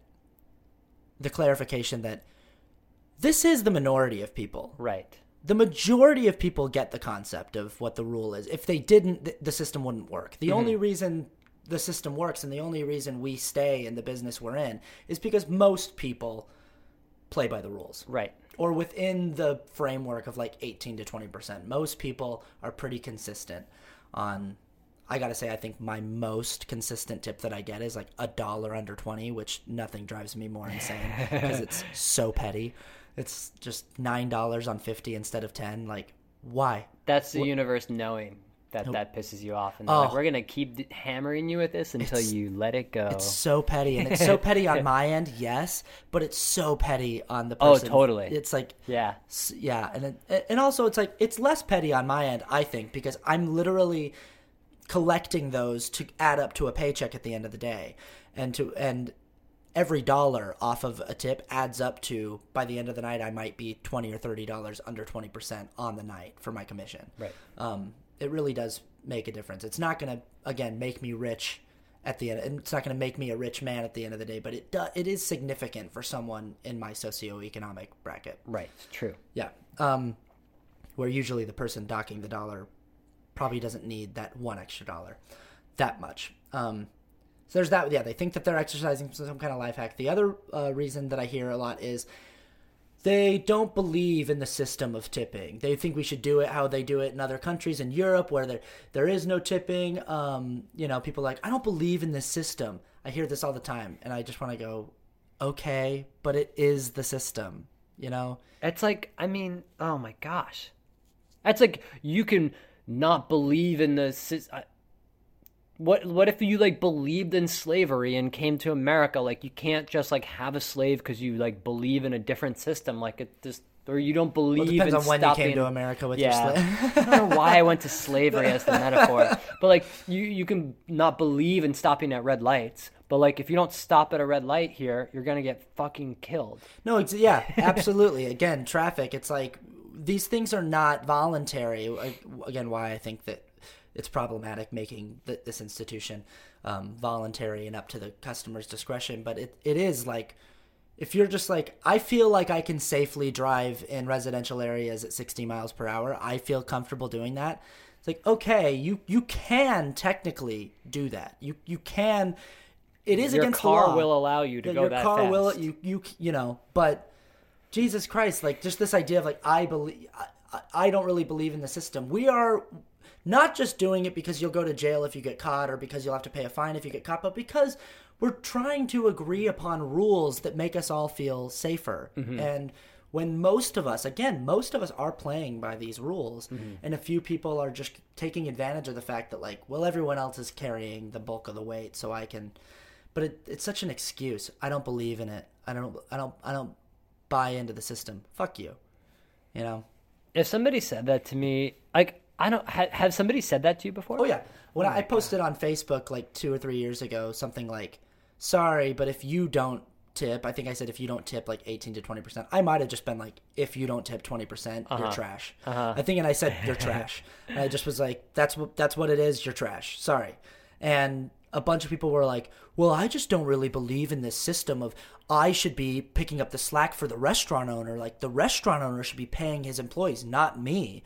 the clarification that this is the minority of people. Right. The majority of people get the concept of what the rule is. If they didn't, th- the system wouldn't work. The only reason the system works and the only reason we stay in the business we're in is because most people play by the rules. Right. Or within the framework of like eighteen to twenty percent. Most people are pretty consistent on, I gotta say, I think my most consistent tip that I get is like a dollar under twenty, which nothing drives me more insane because it's so petty. It's just nine dollars on fifty instead of ten. Like, why? That's the universe knowing that that pisses you off, and they're Oh. like, we're gonna keep d- hammering you with this until It's- you let it go. It's so petty, and it's so petty on my end, yes, but it's so petty on the Oh, person. totally. It's like, Yeah. s- yeah, and it, and also it's like it's less petty on my end, I think, because I'm literally collecting those to add up to a paycheck at the end of the day, and to and every dollar off of a tip adds up to, by the end of the night, I might be twenty or thirty dollars under twenty percent on the night for my commission. Right. Um, it really does make a difference. It's not going to, again, make me rich at the end. And it's not going to make me a rich man at the end of the day, but it do, it is significant for someone in my socioeconomic bracket. Right. It's true. Yeah. Um, where usually the person docking the dollar probably doesn't need that one extra dollar that much. Um, so there's that. Yeah, they think that they're exercising some kind of life hack. The other uh, reason that I hear a lot is they don't believe in the system of tipping. They think we should do it how they do it in other countries in Europe where there there is no tipping. Um, you know, people are like, I don't believe in this system. I hear this all the time, and I just want to go, okay, but it is the system, you know? It's like, I mean, oh my gosh. That's like, you can not believe in the sys- I- what what if you like believed in slavery and came to America? Like, you can't just like have a slave because you like believe in a different system. Like, it just, or you don't believe Well, it depends in on when stopping... you came to America with yeah. your slave. I don't know why I went to slavery as the metaphor, but like, you you can not believe in stopping at red lights, but like, if you don't stop at a red light here, you're gonna get fucking killed. No, it's, yeah, absolutely. Again, traffic, it's like these things are not voluntary. Like, again, why I think that it's problematic making th- this institution um, voluntary and up to the customer's discretion. But it, it is like, if you're just like, I feel like I can safely drive in residential areas at sixty miles per hour. I feel comfortable doing that. It's like, okay, you, you can technically do that. You you can. It is Your against car the law. will allow you to Yeah, go your that car fast. will you you you know, but Jesus Christ, like just this idea of like I believe I, I- I don't really believe in the system. We are not just doing it because you'll go to jail if you get caught or because you'll have to pay a fine if you get caught, but because we're trying to agree upon rules that make us all feel safer. Mm-hmm. And when most of us, again, most of us are playing by these rules, mm-hmm. and a few people are just taking advantage of the fact that, like, well, everyone else is carrying the bulk of the weight, so I can. But it, it's such an excuse. I don't believe in it. I don't. I don't. I don't buy into the system. Fuck you. You know. If somebody said that to me, like, I don't. Ha, have somebody said that to you before? Oh yeah. When oh I posted God. on Facebook like two or three years ago, something like, "Sorry, but if you don't tip," I think I said if you don't tip like eighteen to twenty percent. I might have just been like, if you don't tip twenty percent, uh-huh. you're trash. Uh-huh. I think, and I said you're trash. And I just was like, that's what that's what it is. You're trash. Sorry. And a bunch of people were like, well, I just don't really believe in this system of I should be picking up the slack for the restaurant owner. Like, the restaurant owner should be paying his employees, not me.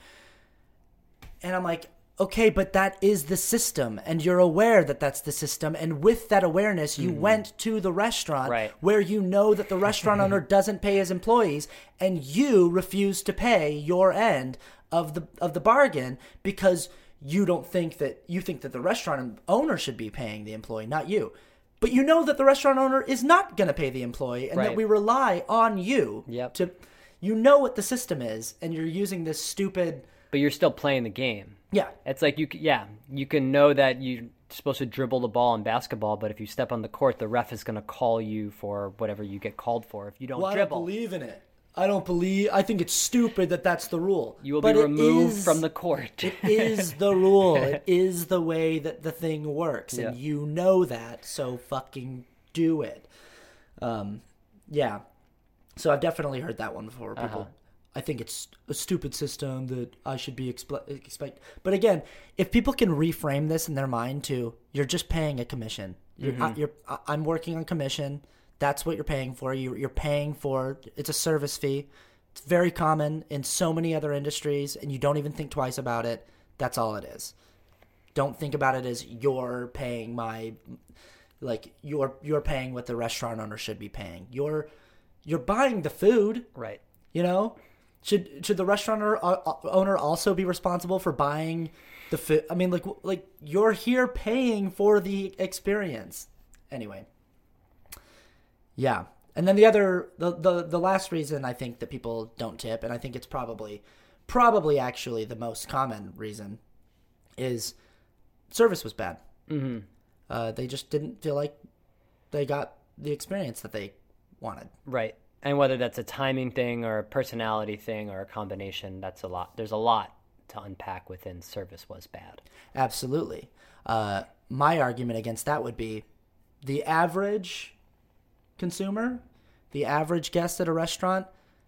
And I'm like, okay, but that is the system, and you're aware that that's the system, and with that awareness, you mm. went to the restaurant right. where you know that the restaurant owner doesn't pay his employees, and you refuse to pay your end of the of the bargain because you don't think that you think that the restaurant owner should be paying the employee, not you. But you know that the restaurant owner is not going to pay the employee, and right. that we rely on you yep. to. You know what the system is, and you're using this stupid. But you're still playing the game. Yeah. It's like, you, yeah, you can know that you're supposed to dribble the ball in basketball, but if you step on the court, the ref is going to call you for whatever you get called for if you don't well, dribble. I don't believe in it. I don't believe, I think it's stupid that that's the rule. You will but be removed is, from the court. It is the rule. It is the way that the thing works, and yeah. you know that, so fucking do it. Um, yeah. So I've definitely heard that one before. People, uh-huh. I think it's a stupid system that I should be expe- expect. But again, if people can reframe this in their mind to, you're just paying a commission. You're, mm-hmm. I, you're, I'm working on commission. That's what you're paying for. You, you're paying for, it's a service fee. It's very common in so many other industries, and you don't even think twice about it. That's all it is. Don't think about it as you're paying my, like, you're you're paying what the restaurant owner should be paying. You're you're buying the food. Right. You know? Should should the restaurant owner also be responsible for buying the food? I mean, like like you're here paying for the experience. Anyway. Yeah. And then the other, the, the, the last reason I think that people don't tip, and I think it's probably, probably actually the most common reason, is service was bad. Mm-hmm. Uh, they just didn't feel like they got the experience that they wanted. Right. And whether that's a timing thing or a personality thing or a combination, that's a lot. There's a lot to unpack within service was bad. Absolutely. Uh, my argument against that would be the average consumer, the average guest at a restaurant,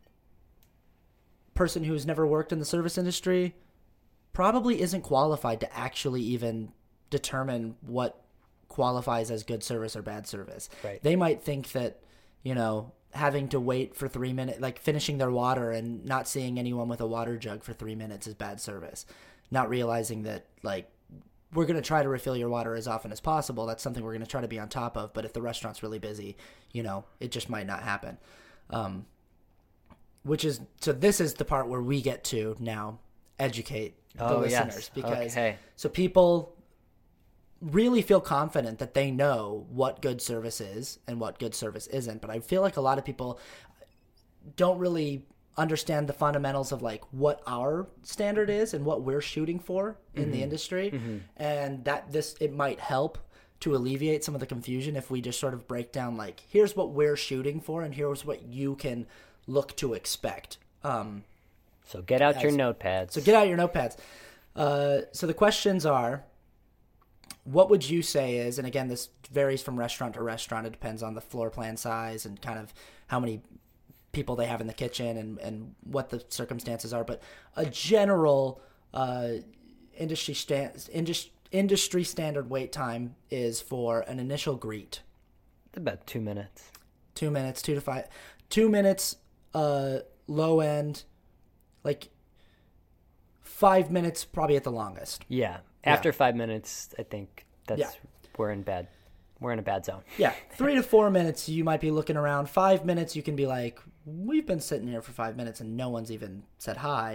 person who's never worked in the service industry, probably isn't qualified to actually even determine what qualifies as good service or bad service. Right. They might think that, you know, having to wait for three minutes, like finishing their water and not seeing anyone with a water jug for three minutes is bad service. Not realizing that, like, we're going to try to refill your water as often as possible. That's something we're going to try to be on top of. But if the restaurant's really busy, you know, it just might not happen. Um, which is, so this is the part where we get to now educate the oh, listeners. Yes. Because, okay. so people really feel confident that they know what good service is and what good service isn't. But I feel like a lot of people don't really understand the fundamentals of like what our standard is and what we're shooting for in mm-hmm. the industry. Mm-hmm. And that this, it might help to alleviate some of the confusion if we just sort of break down, like, here's what we're shooting for and here's what you can look to expect. Um, so get out as, your notepads. So get out your notepads. Uh, so the questions are, what would you say is, and again, this varies from restaurant to restaurant. It depends on the floor plan size and kind of how many people they have in the kitchen and, and what the circumstances are. But a general uh, industry, stand, industry, industry standard wait time is for an initial greet. About two minutes. Two minutes, two to five. Two minutes, uh, low end, like five minutes probably at the longest. Yeah. After yeah. five minutes, I think that's yeah. we're in bad. We're in a bad zone. Yeah. Three to four minutes, you might be looking around. Five minutes, you can be like, we've been sitting here for five minutes and no one's even said hi.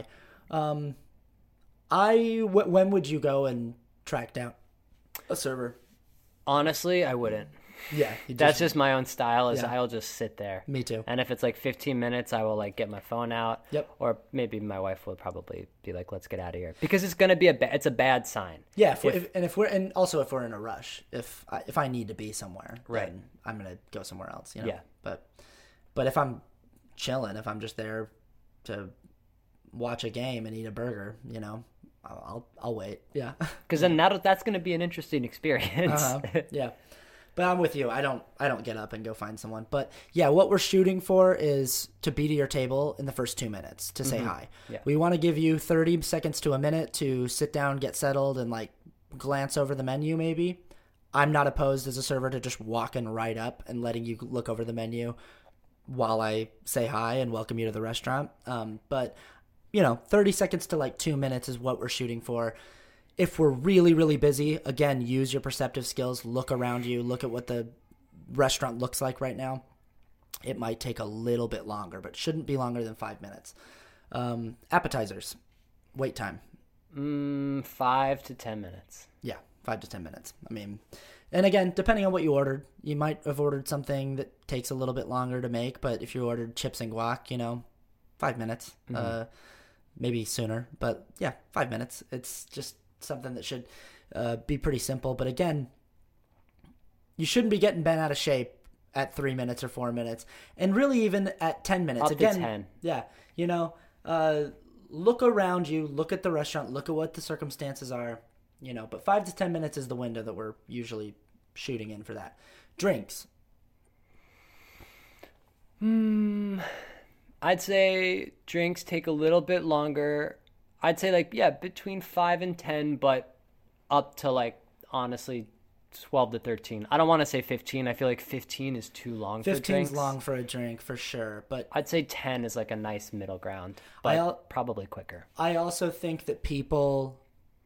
Um, I w- when would you go and track down a server? Honestly, I wouldn't. Yeah, you That's just my own style. Is Yeah. I'll just sit there. Me too. And if it's like fifteen minutes, I will like get my phone out. Yep. Or maybe my wife will probably be like, "Let's get out of here," because it's gonna be a ba- it's a bad sign. Yeah, if we're, If- if, and if we're and also if we're in a rush, if I, if I need to be somewhere, Right. then I'm gonna go somewhere else. You know. Yeah. But but if I'm chilling, if I'm just there to watch a game and eat a burger, you know, I'll I'll, I'll wait. Yeah. Because then that that's gonna be an interesting experience. Uh-huh. Yeah. But I'm with you. I don't I don't get up and go find someone. But yeah, what we're shooting for is to be to your table in the first two minutes to say hi. Yeah. We want to give you thirty seconds to a minute to sit down, get settled, and like glance over the menu maybe. I'm not opposed as a server to just walking right up and letting you look over the menu while I say hi and welcome you to the restaurant. Um, but, you know, thirty seconds to like two minutes is what we're shooting for. If we're really, really busy, again, use your perceptive skills. Look around you. Look at what the restaurant looks like right now. It might take a little bit longer, but shouldn't be longer than five minutes. Um, appetizers, wait time. mm, five to ten minutes. Yeah, five to ten minutes. I mean, and again, depending on what you ordered, you might have ordered something that takes a little bit longer to make, but if you ordered chips and guac, you know, five minutes, mm-hmm. uh, maybe sooner. But yeah, five minutes. It's just something that should uh, be pretty simple. But again, you shouldn't be getting bent out of shape at three minutes or four minutes, and really even at ten minutes. Up to again, ten. Yeah, you know, uh, look around you, look at the restaurant, look at what the circumstances are, you know. But five to ten minutes is the window that we're usually shooting in for that. Drinks. Hmm. I'd say drinks take a little bit longer. I'd say like yeah, between five and ten, but up to like honestly twelve to thirteen. I don't want to say fifteen. I feel like fifteen is too long for drinks. fifteen's long for a drink for sure, but I'd say ten is like a nice middle ground, but I al- probably quicker. I also think that people,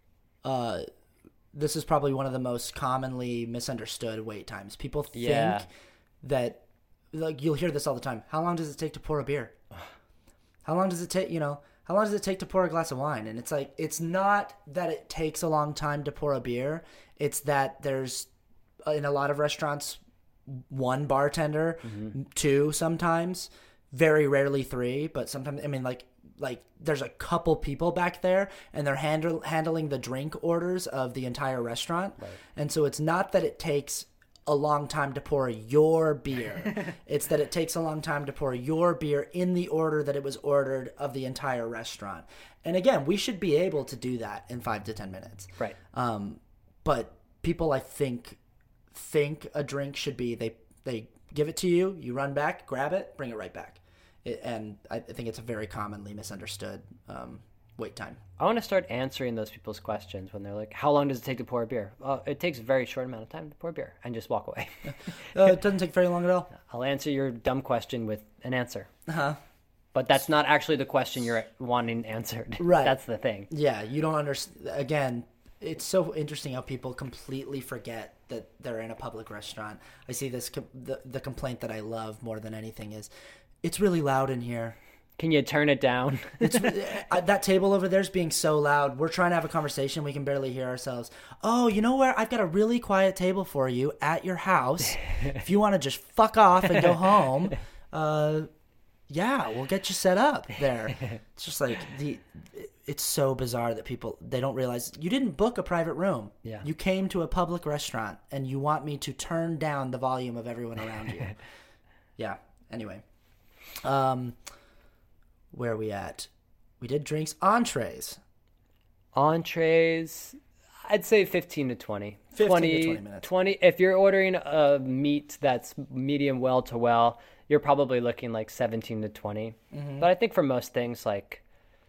uh, this is probably one of the most commonly misunderstood wait times. People think Yeah. that, like, you'll hear this all the time. How long does it take to pour a beer? How long does it take, you know, how long does it take to pour a glass of wine? And it's like, it's not that it takes a long time to pour a beer. It's that there's, in a lot of restaurants, one bartender, mm-hmm. two sometimes, very rarely three, but sometimes, I mean, like, like there's a couple people back there and they're handle, handling the drink orders of the entire restaurant. Right. And so it's not that it takes a long time to pour your beer. It's that it takes a long time to pour your beer in the order that it was ordered of the entire restaurant. And again, we should be able to do that in five to ten minutes. Right. Um, but people, I think, think a drink should be they they give it to you, you run back, grab it, bring it right back. It, and I, I think it's a very commonly misunderstood um, wait time. I want to start answering those people's questions when they're like, how long does it take to pour a beer? Uh, it takes a very short amount of time to pour a beer, and just walk away. uh, it doesn't take very long at all. I'll answer your dumb question with an answer. Uh-huh. But that's not actually the question you're wanting answered. Right. That's the thing. Yeah, you don't understand. Again, it's so interesting how people completely forget that they're in a public restaurant. I see this, com- the, the complaint that I love more than anything is, it's really loud in here. Can you turn it down? It's uh, that table over there's being so loud. We're trying to have a conversation. We can barely hear ourselves. Oh, you know where? I've got a really quiet table for you at your house. If you want to just fuck off and go home, uh, yeah, we'll get you set up there. It's just like the. It's so bizarre that people, they don't realize you didn't book a private room. Yeah. You came to a public restaurant and you want me to turn down the volume of everyone around you. Yeah. Anyway. Um. Where are we at? We did drinks. Entrees. Entrees, I'd say fifteen to twenty. fifteen twenty, to twenty minutes. twenty, if you're ordering a meat that's medium well to well, you're probably looking like seventeen to twenty. Mm-hmm. But I think for most things, like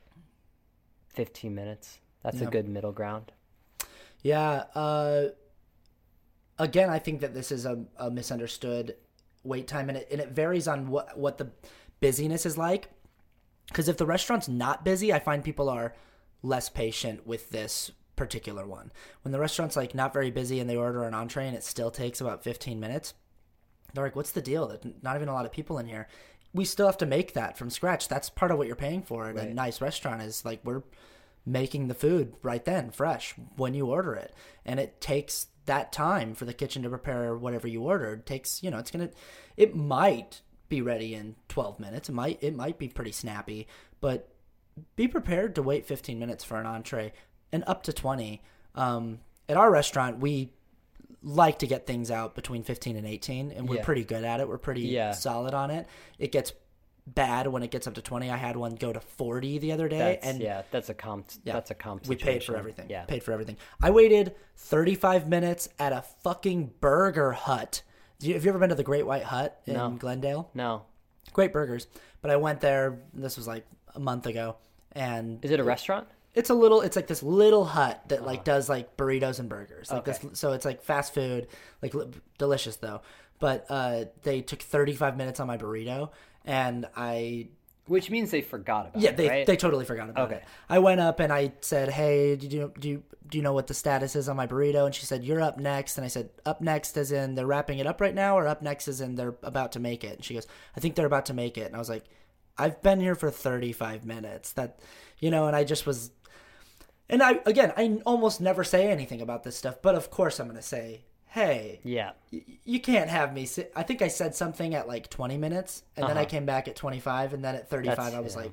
fifteen minutes. That's yeah. a good middle ground. Yeah. Uh, again, I think that this is a, a misunderstood wait time, and it, and it varies on what, what the busyness is like. Because if the restaurant's not busy, I find people are less patient with this particular one. When the restaurant's like not very busy and they order an entree and it still takes about fifteen minutes, they're like, what's the deal? There's not even a lot of people in here. we still have to make that from scratch. That's part of what you're paying for at Right. a nice restaurant is like we're making the food right then, fresh, when you order it. And it takes that time for the kitchen to prepare whatever you ordered. It takes, you know, it's going to, it might be ready in twelve minutes. It might, it might be pretty snappy, but be prepared to wait fifteen minutes for an entree and up to twenty. Um, at our restaurant, we like to get things out between fifteen and eighteen, and we're Yeah. pretty good at it. We're pretty Yeah. solid on it. It gets bad when it gets up to twenty. I had one go to forty the other day, That's, and yeah, that's a comp. yeah, That's a comp. we paid for situation. everything. Yeah. Paid for everything. I waited thirty-five minutes at a fucking Burger Hut. Do you, have you ever been to the Great White Hut in No. Glendale? No. Great burgers. But I went there, this was like a month ago, and Is it a restaurant? it's a little, it's like this little hut that like does like burritos and burgers. Like Okay. this, so it's like fast food, like li- delicious though. But uh, they took thirty-five minutes on my burrito, and I Which means they forgot about yeah, it, they right? they totally forgot about Okay. it. I went up and I said, "Hey, do you do you do you know what the status is on my burrito?" And she said, "You're up next." And I said, "Up next as in they're wrapping it up right now, or up next as in they're about to make it?" And she goes, "I think they're about to make it." And I was like, "I've been here for thirty-five minutes." That, you know, and I just was, and I again, I almost never say anything about this stuff, but of course I'm gonna say, "Hey, Yeah. y- you can't have me sit." I think I said something at like twenty minutes, and then I Uh-huh. came back at twenty-five, and then at thirty-five, That's- I was yeah. like,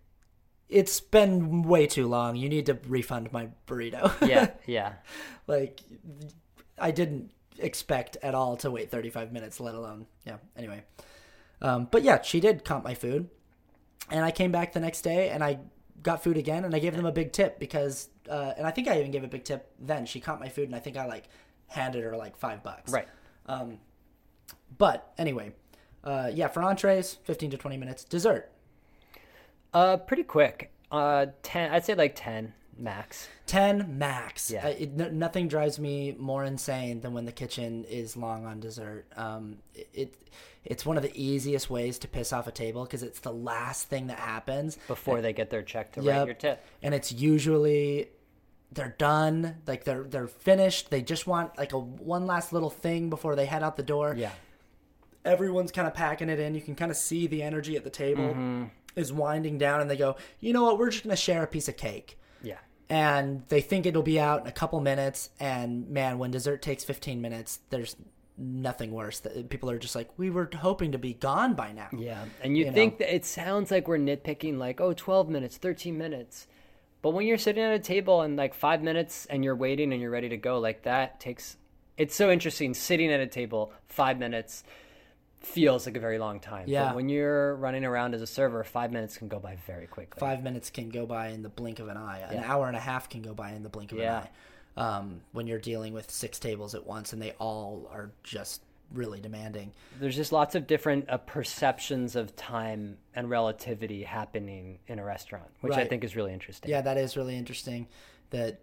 "It's been way too long. You need to refund my burrito." Yeah. Yeah. Like, I didn't expect at all to wait thirty-five minutes, let alone, yeah, anyway. Um, but yeah, she did comp my food, and I came back the next day, and I got food again, and I gave them a big tip because, uh, and I think I even gave a big tip then. She comped my food, and I think I, like, handed her, like, five bucks. Right. Um, but anyway, uh, yeah, for entrees, fifteen to twenty minutes. Dessert, Uh, pretty quick. Uh, ten. I'd say like ten max. ten max. Yeah. Uh, it, n- nothing drives me more insane than when the kitchen is long on dessert. Um, it, it it's one of the easiest ways to piss off a table because it's the last thing that happens Before they get their check to Yep. write your tip. and it's usually they're done, like they're they're finished. They just want like a one last little thing before they head out the door. Yeah. Everyone's kind of packing it in. You can kind of see the energy at the table Mm-hmm. is winding down, and they go, "You know what? We're just gonna share a piece of cake." Yeah. And they think it'll be out in a couple minutes. And man, when dessert takes fifteen minutes, there's nothing worse. That people are just like, we were hoping to be gone by now. Yeah. And you, You think know. that it sounds like we're nitpicking, like, oh, twelve minutes, thirteen minutes. But when you're sitting at a table and like five minutes and you're waiting and you're ready to go, like that takes. It's so interesting. Sitting at a table, five minutes feels like a very long time. Yeah. But when you're running around as a server, five minutes can go by very quickly. Five minutes can go by in the blink of an eye. An Yeah. hour and a half can go by in the blink of Yeah. an eye. Um, when you're dealing with six tables at once, and they all are just really demanding. There's just lots of different uh, perceptions of time and relativity happening in a restaurant, which I Right. think is really interesting. Yeah, that is really interesting. That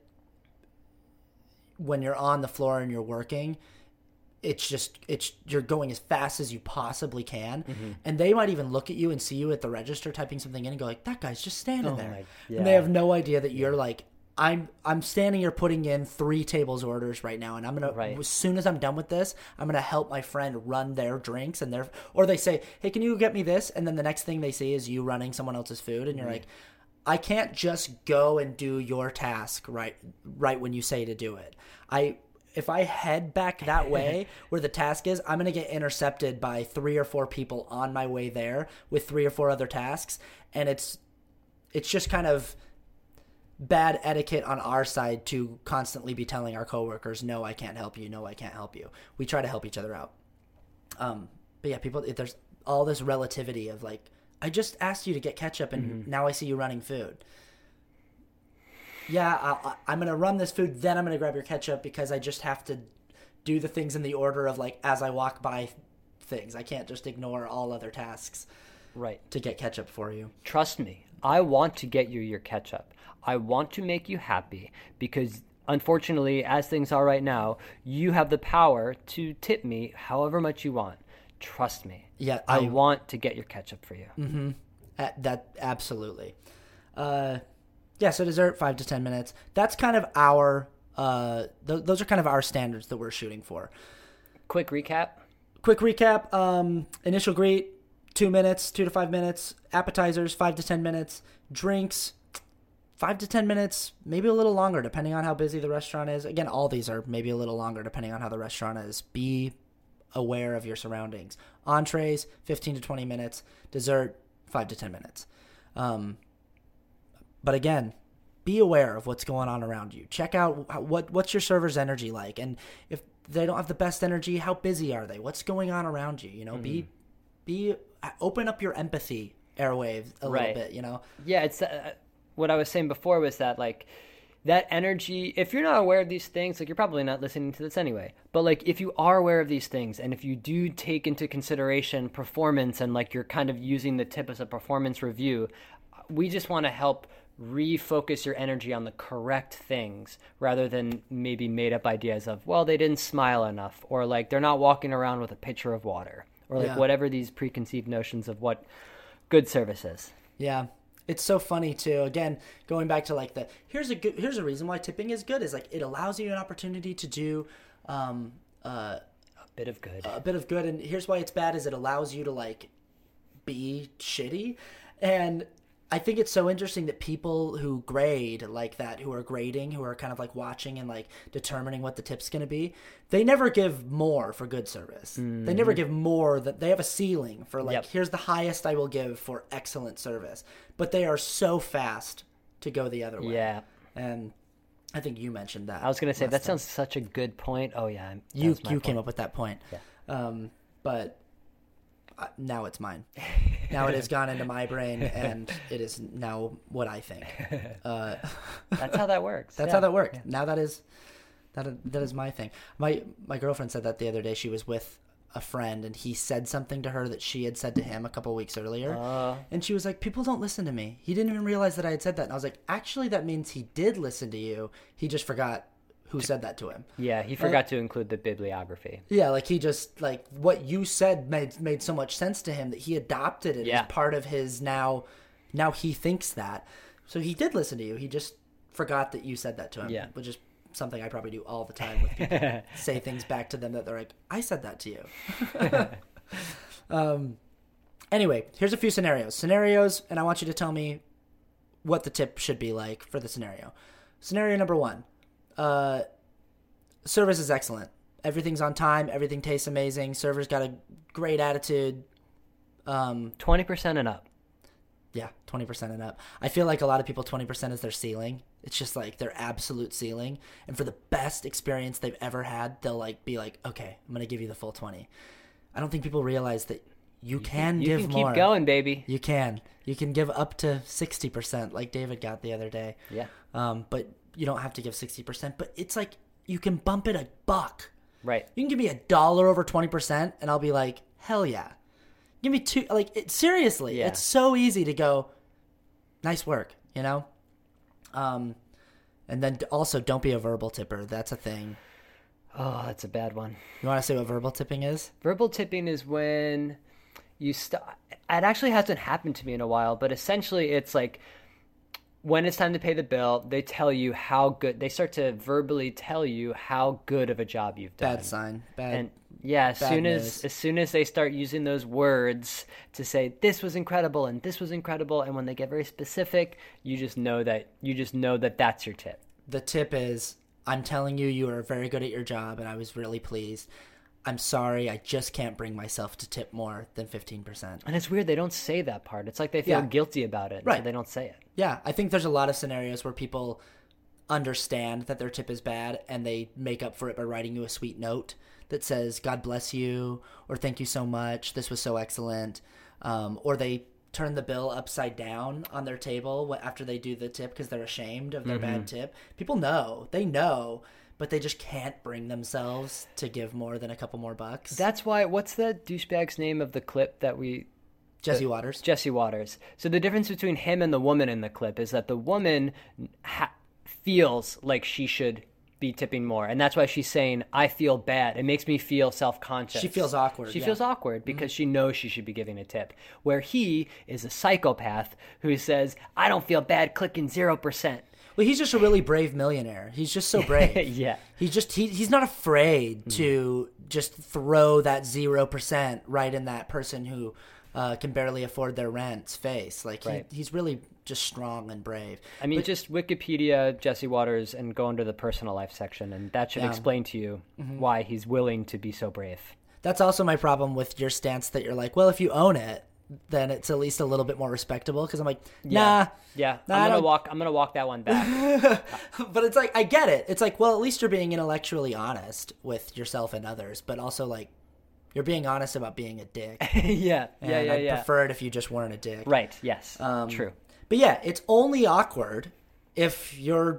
when you're on the floor and you're working, it's just it's you're going as fast as you possibly can, Mm-hmm. and they might even look at you and see you at the register typing something in and go like, "That guy's just standing Oh there," my- and they yeah. have no idea that you're like. I'm I'm standing here putting in three tables orders right now, and I'm gonna Right. as soon as I'm done with this, I'm gonna help my friend run their drinks and their or they say, "Hey, can you get me this?" And then the next thing they see is you running someone else's food, and you're like, I can't just go and do your task right right when you say to do it. I if I head back that way where the task is, I'm going to get intercepted by three or four people on my way there with three or four other tasks, and it's it's just kind of bad etiquette on our side to constantly be telling our coworkers, "No, I can't help you. No, I can't help you." We try to help each other out. Um, but yeah, people, there's all this relativity of like, I just asked you to get ketchup, and Mm-hmm. now I see you running food. Yeah, I, I, I'm gonna run this food, then I'm gonna grab your ketchup because I just have to do the things in the order of like as I walk by things. I can't just ignore all other tasks Right. to get ketchup for you. Trust me, I want to get you your ketchup. I want to make you happy because, unfortunately, as things are right now, you have the power to tip me however much you want. Trust me. Yeah, I, I- Mm-hmm. want to get your ketchup for you. Uh, that absolutely. Uh, yeah, so dessert five to ten minutes. That's kind of our. Uh, th- those are kind of our standards that we're shooting for. Quick recap. Quick recap. Um, initial greet, two minutes, two to five minutes. Appetizers, five to ten minutes. Drinks, five to ten minutes, maybe a little longer, depending on how busy the restaurant is. Again, all these are maybe a little longer, depending on how the restaurant is. Be aware of your surroundings. Entrees, fifteen to twenty minutes. Dessert, five to ten minutes. Um, but again, be aware of what's going on around you. Check out how, what what's your server's energy like, and if they don't have the best energy, how busy are they? What's going on around you? You know, mm-hmm. be be open up your empathy airwaves a right. little bit. You know, yeah. It's uh, what I was saying before was that like that energy. If you're not aware of these things, like you're probably not listening to this anyway. But like if you are aware of these things, and if you do take into consideration performance, and like you're kind of using the tip as a performance review, we just want to help refocus your energy on the correct things rather than maybe made up ideas of, well, they didn't smile enough, or like they're not walking around with a pitcher of water, or like yeah. whatever these preconceived notions of what good service is. Yeah. It's so funny too. Again, going back to like the, here's a good, here's a reason why tipping is good is like it allows you an opportunity to do um, uh, a bit of good, a bit of good. And here's why it's bad is it allows you to like be shitty. And I think it's so interesting that people who grade like that, who are grading, who are kind of like watching and like determining what the tip's going to be, they never give more for good service. Mm-hmm. They never give more. That they have a ceiling for like, yep. here's the highest I will give for excellent service. But they are so fast to go the other way. Yeah. And I think you mentioned that. I was going to say, that time. sounds such a good point. Oh, yeah. You you point. came up with that point. Yeah. Um, but uh, now it's mine. Now it has gone into my brain, and it is now what I think. Uh, that's how that works. That's yeah. how that works. Yeah. Now that is that is, that is my thing. My my girlfriend said that the other day. She was with a friend, and he said something to her that she had said to him a couple of weeks earlier. Uh, and she was like, people don't listen to me. He didn't even realize that I had said that. And I was like, actually, that means he did listen to you. He just forgot who said that to him. Yeah, he forgot uh, to include the bibliography. Yeah, like he just, like, what you said made made so much sense to him that he adopted it yeah. as part of his now, now he thinks that. So he did listen to you. He just forgot that you said that to him. Yeah. Which is something I probably do all the time with people. Say things back to them that they're like, I said that to you. um. Anyway, here's a few scenarios. Scenarios, and I want you to tell me what the tip should be like for the scenario. Scenario number one. Uh, service is excellent. Everything's on time. Everything tastes amazing. Server's got a great attitude. Um, twenty percent and up. Yeah, twenty percent and up. I feel like a lot of people, twenty percent is their ceiling. It's just like their absolute ceiling. And for the best experience they've ever had, they'll like be like, okay, I'm going to give you the full twenty. I don't think people realize that you, you can, can you give can more. Keep going, baby. You can. You can give up to sixty percent like David got the other day. Yeah. Um, but you don't have to give sixty percent. But it's like you can bump it a buck. Right. You can give me a dollar over twenty percent and I'll be like, hell yeah. Give me two, like, it, seriously, yeah. It's so easy to go, nice work, you know? Um, and then also don't be a verbal tipper. That's a thing. Oh, that's a bad one. You want to say what verbal tipping is? Verbal tipping is when you stop. It actually hasn't happened to me in a while, but essentially it's like when it's time to pay the bill, they tell you how good, they start to verbally tell you how good of a job you've done. Bad sign. Bad. And yeah, as bad soon news. as as soon as they start using those words to say this was incredible and this was incredible, and when they get very specific, you just know that you just know that that's your tip. The tip is, I'm telling you, you are very good at your job, and I was really pleased. I'm sorry, I just can't bring myself to tip more than fifteen percent. And it's weird, they don't say that part. It's like they feel yeah. guilty about it, right. so they don't say it. Yeah, I think there's a lot of scenarios where people understand that their tip is bad, and they make up for it by writing you a sweet note that says, God bless you, or thank you so much, this was so excellent. Um, or they turn the bill upside down on their table after they do the tip because they're ashamed of their mm-hmm. bad tip. People know. They know. But they just can't bring themselves to give more than a couple more bucks. That's why, what's the douchebag's name of the clip that we... Jesse Waters. Jesse Waters. So the difference between him and the woman in the clip is that the woman ha- feels like she should be tipping more. And that's why she's saying, I feel bad. It makes me feel self-conscious. She feels awkward. She yeah. feels awkward because mm-hmm. she knows she should be giving a tip. Where he is a psychopath who says, I don't feel bad clicking zero percent. Well, he's just a really brave millionaire. He's just so brave. Yeah. He's just he, he's not afraid to just throw that zero percent right in that person who uh, can barely afford their rent's face. Like Right. he, he's really just strong and brave. I mean, But- just Wikipedia Jesse Waters and go into the personal life section, and that should Yeah. explain to you why he's willing to be so brave. That's also my problem with your stance that you're like, well, if you own it, then it's at least a little bit more respectable. Because I'm like, nah. Yeah, Nah, I I'm gonna don't- walk. I'm gonna walk that one back. But it's like, I get it. It's like, well, at least you're being intellectually honest with yourself and others. But also, like, you're being honest about being a dick. yeah, And yeah, yeah, I'd yeah. prefer it if you just weren't a dick. Right. Yes. Um, True. But yeah, it's only awkward if you're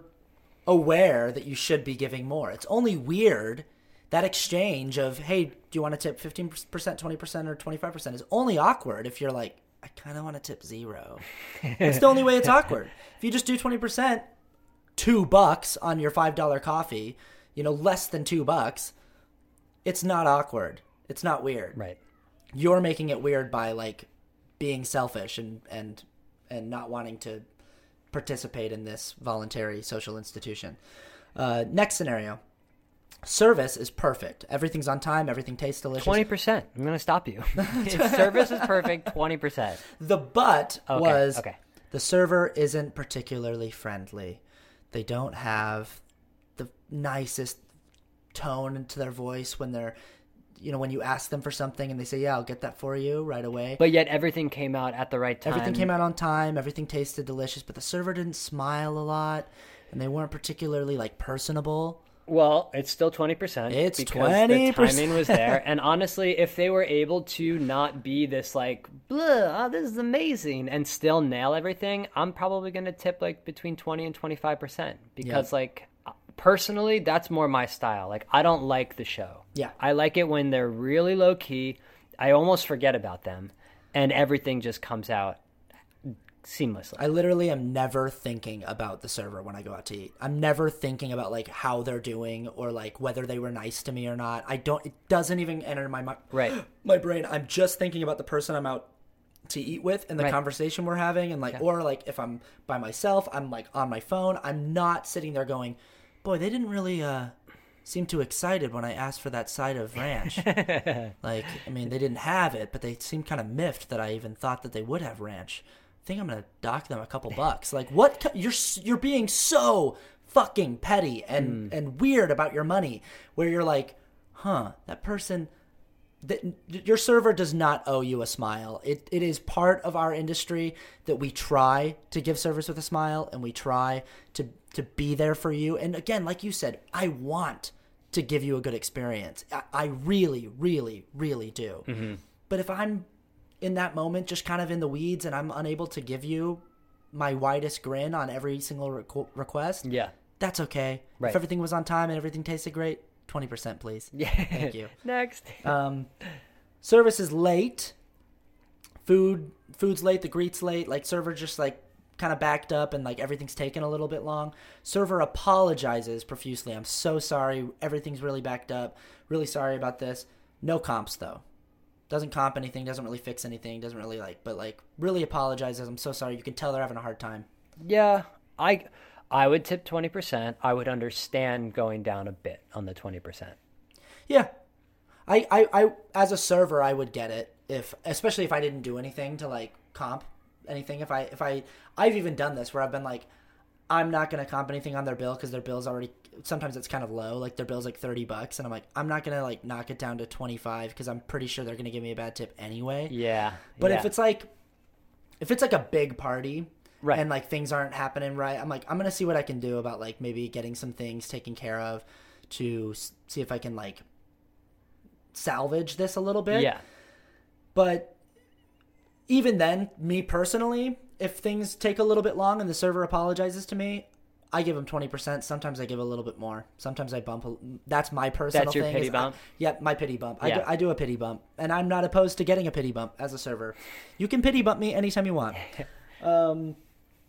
aware that you should be giving more. It's only weird. That exchange of, hey, do you want to tip fifteen percent, twenty percent, or twenty-five percent is only awkward if you're like, I kind of want to tip zero. It's the only way it's awkward. If you just do twenty percent, two bucks on your five dollar coffee, you know, less than two bucks, it's not awkward. It's not weird. Right. You're making it weird by, like, being selfish and, and, and not wanting to participate in this voluntary social institution. Uh, next scenario. Service is perfect. Everything's on time. Everything tastes delicious. Twenty percent. I'm gonna stop you. If service is perfect. Twenty percent. The but Okay, was okay. the server isn't particularly friendly. They don't have the nicest tone to their voice when they're, you know, when you ask them for something and they say, yeah, I'll get that for you right away. But yet everything came out at the right time. Everything came out on time. Everything tasted delicious, but the server didn't smile a lot and they weren't particularly, like, personable. Well, it's still twenty percent. It's because twenty the percent. timing was there. And honestly, if they were able to not be this like, blah, oh, this is amazing, and still nail everything, I'm probably going to tip like between twenty and twenty-five percent. Because Yeah. like, personally, that's more my style. Like, I don't like the show. Yeah. I like it when they're really low key. I almost forget about them. And everything just comes out seamlessly. I literally am never thinking about the server when I go out to eat. I'm never thinking about, like, how they're doing or, like, whether they were nice to me or not. I don't, it doesn't even enter my, my, Right. my brain. I'm just thinking about the person I'm out to eat with and the Right. conversation we're having. And, like, Yeah. or, like, if I'm by myself, I'm, like, on my phone. I'm not sitting there going, boy, they didn't really, uh, seem too excited when I asked for that side of ranch. Like, I mean, they didn't have it, but they seemed kind of miffed that I even thought that they would have ranch. I think I'm gonna dock them a couple bucks. Like, what? co- You're s- you're being so fucking petty and and weird about your money. Where you're like, huh? That person, that your server does not owe you a smile. It it is part of our industry that we try to give service with a smile and we try to to be there for you. And again, like you said, I want to give you a good experience. I, I really, really, really do. But if I'm in that moment, just kind of in the weeds, and I'm unable to give you my widest grin on every single requ- request, Yeah. that's okay. Right. If everything was on time and everything tasted great, twenty percent, please. Yeah. Thank you. Next. Um, service is late. Food, food's late. The greet's late. Like, server just, like, kind of backed up and, like, everything's taken a little bit long. Server apologizes profusely. I'm so sorry. Everything's really backed up. Really sorry about this. No comps, though. Doesn't comp anything, doesn't really fix anything, doesn't really, like, but, like, really apologizes. I'm so sorry. You can tell they're having a hard time. Yeah, I I would tip twenty percent. I would understand going down a bit on the twenty percent. Yeah. I, I, I, as a server, I would get it if, especially if I didn't do anything to, like, comp anything. If I, if I, I've even done this where I've been like, I'm not going to comp anything on their bill because their bill's already, sometimes it's kind of low. Like, their bill's like thirty bucks. And I'm like, I'm not going to, like, knock it down to twenty-five because I'm pretty sure they're going to give me a bad tip anyway. Yeah. But yeah. if it's like, if it's like a big party, Right. and like things aren't happening right, I'm like, I'm gonna see what I can do about, like, maybe getting some things taken care of to s- see if I can, like, salvage this a little bit. Yeah. But even then, me personally, if things take a little bit long and the server apologizes to me, I give them twenty percent. Sometimes I give a little bit more. Sometimes I bump. A, that's my personal That's your thing. pity is bump? I, yeah, my pity bump. I, Yeah. do, I do a pity bump. And I'm not opposed to getting a pity bump as a server. You can pity bump me anytime you want. um,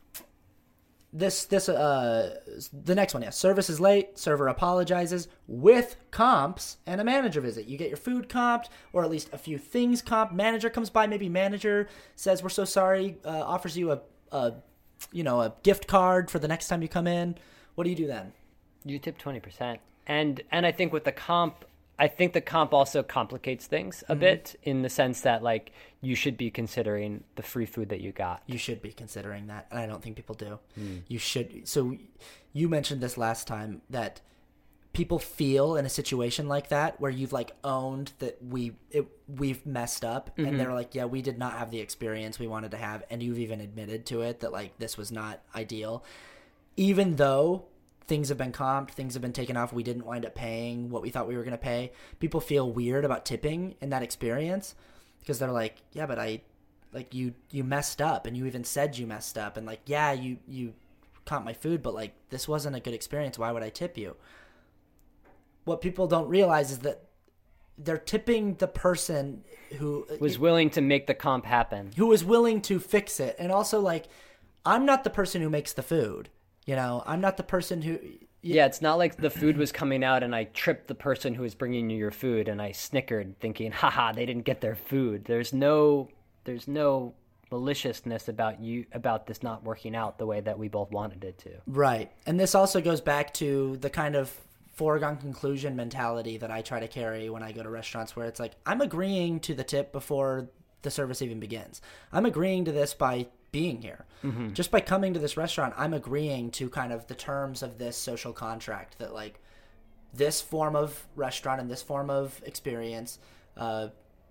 this, this, uh, the next one, yeah. Service is late. Server apologizes with comps and a manager visit. You get your food comped, or at least a few things comped. Manager comes by. Maybe manager says, we're so sorry, uh, offers you a, a you know, a gift card for the next time you come in, what do you do then? You tip twenty percent. And and I think with the comp, I think the comp also complicates things a mm-hmm. bit in the sense that, like, you should be considering the free food that you got. You should be considering that, and I don't think people do. Mm. You should. So you mentioned this last time that people feel in a situation like that where you've, like, owned that we it, we've messed up, mm-hmm. and they're like, yeah, we did not have the experience we wanted to have, and you've even admitted to it that, like, this was not ideal. Even though things have been comped, things have been taken off, we didn't wind up paying what we thought we were going to pay, people feel weird about tipping in that experience because they're like, yeah, but I, like, you, you messed up, and you even said you messed up, and, like, yeah, you, you comped my food, but, like, this wasn't a good experience. Why would I tip you? What people don't realize is that they're tipping the person who was willing to make the comp happen, who was willing to fix it. And also, like, I'm not the person who makes the food. You know, I'm not the person who... Yeah, it's not like the food was coming out and I tripped the person who was bringing you your food and I snickered thinking, haha, they didn't get their food. There's no there's no maliciousness about you about this not working out the way that we both wanted it to. Right. And this also goes back to the kind of foregone conclusion mentality that I try to carry when I go to restaurants, where it's like, I'm agreeing to the tip before the service even begins. I'm agreeing to this by being here. Mm-hmm. Just by coming to this restaurant, I'm agreeing to kind of the terms of this social contract that, like, this form of restaurant and this form of experience uh,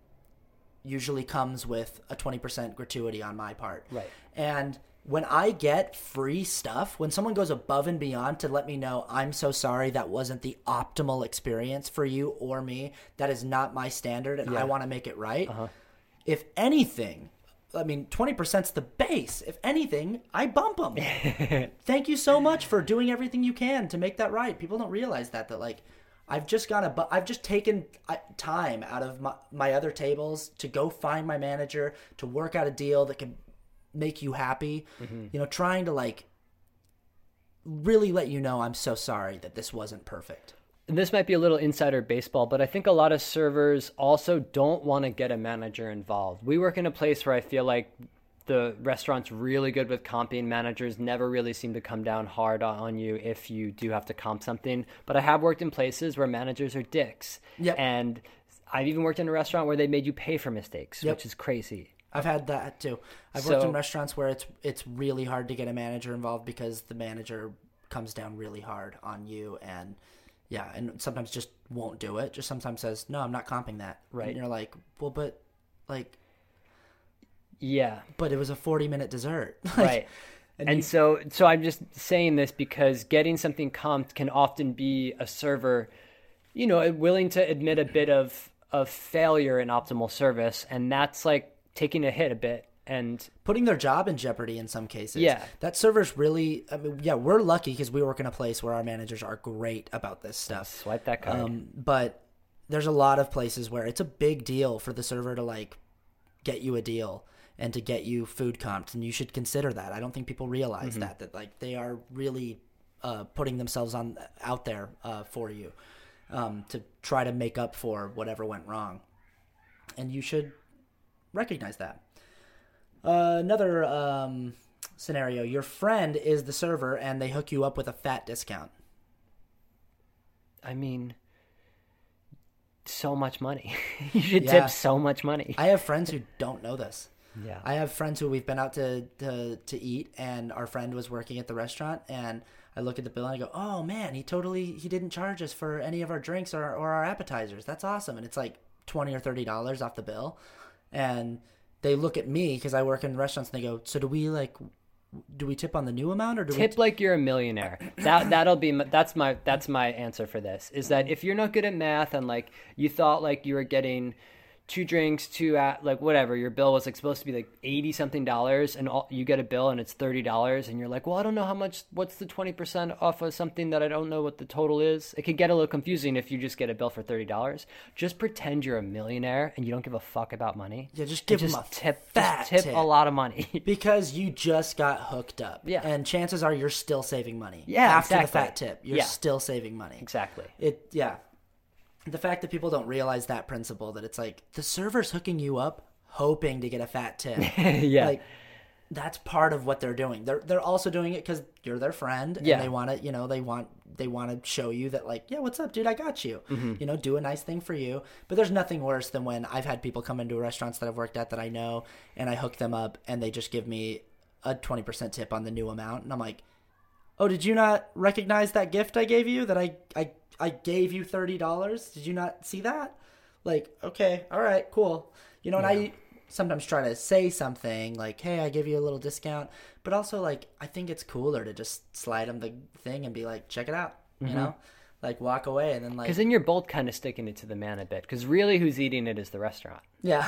usually comes with a twenty percent gratuity on my part. Right. And when I get free stuff, when someone goes above and beyond to let me know, I'm so sorry that wasn't the optimal experience for you or me, that is not my standard, and yeah. I want to make it right. Uh-huh. If anything, I mean, twenty percent's the base. If anything, I bump them. Thank you so much for doing everything you can to make that right. People don't realize that, that, like, I've just got a, I've just taken time out of my, my other tables to go find my manager, to work out a deal that can make you happy. Mm-hmm. You know, trying to, like, really let you know I'm so sorry that this wasn't perfect. And this might be a little insider baseball, but I think a lot of servers also don't want to get a manager involved. We work in a place where I feel like the restaurant's really good with comping. Managers never really seem to come down hard on you if you do have to comp something. But I have worked in places where managers are dicks. Yep. And I've even worked in a restaurant where they made you pay for mistakes, yep. which is crazy. I've had that too. I've so, worked in restaurants where it's it's really hard to get a manager involved because the manager comes down really hard on you, and yeah, and sometimes just won't do it. Just sometimes says, no, I'm not comping that. Right. And you're like, well, but, like... Yeah. But it was a forty-minute dessert. Like, right. And, and you, so so I'm just saying this because getting something comped can often be a server, you know, willing to admit a bit of, of failure in optimal service, and that's, like, taking a hit a bit. And putting their job in jeopardy in some cases. Yeah. That server's really, I mean, yeah, we're lucky because we work in a place where our managers are great about this stuff. Swipe that card. Um, but there's a lot of places where it's a big deal for the server to, like, get you a deal and to get you food comped, and you should consider that. I don't think people realize mm-hmm. that, that, like, they are really uh, putting themselves on out there uh, for you um, to try to make up for whatever went wrong. And you should recognize that. Uh, another um, scenario, your friend is the server and they hook you up with a fat discount. I mean, so much money. You should yeah. tip so much money. I have friends who don't know this. Yeah. I have friends who we've been out to, to, to eat, and our friend was working at the restaurant, and I look at the bill and I go, oh man, he totally, he didn't charge us for any of our drinks or, or our appetizers. That's awesome. And it's like twenty or thirty dollars off the bill. And they look at me because I work in restaurants, and they go, so do we, like, do we tip on the new amount, or do tip we tip like you're a millionaire? That that'll be my, that's my that's my answer for this. Is that if you're not good at math and, like, you thought, like, you were getting two drinks, two at like whatever, your bill was, like, supposed to be like eighty something dollars, and all, you get a bill and it's thirty dollars, and you're like, well, I don't know how much. What's the twenty percent off of something that I don't know what the total is? It could get a little confusing if you just get a bill for thirty dollars. Just pretend you're a millionaire and you don't give a fuck about money. Yeah, just give them just a tip, fat just tip, tip a lot of money because you just got hooked up. Yeah, and chances are you're still saving money. Yeah, after exactly. the fat tip, you're yeah. still saving money. Exactly. It yeah. The fact that people don't realize that principle, that it's like the server's hooking you up hoping to get a fat tip. Yeah. Like, that's part of what they're doing. They're they're also doing it because you're their friend, and Yeah. they want to, you know, they want they want to show you that, like, yeah, what's up, dude? I got you. Mm-hmm. You know, do a nice thing for you. But there's nothing worse than when I've had people come into restaurants that I've worked at that I know, and I hook them up, and they just give me a twenty percent tip on the new amount, and I'm like, oh, did you not recognize that gift I gave you? That I I I gave you thirty dollars? Did you not see that? Like, okay, all right, cool. You know, and I sometimes try to say something like, hey, I give you a little discount. But also, like, I think it's cooler to just slide them the thing and be like, check it out, you Mm-hmm. know? Like, walk away and then, like... Because then you're both kind of sticking it to the man a bit. Because really who's eating it is the restaurant.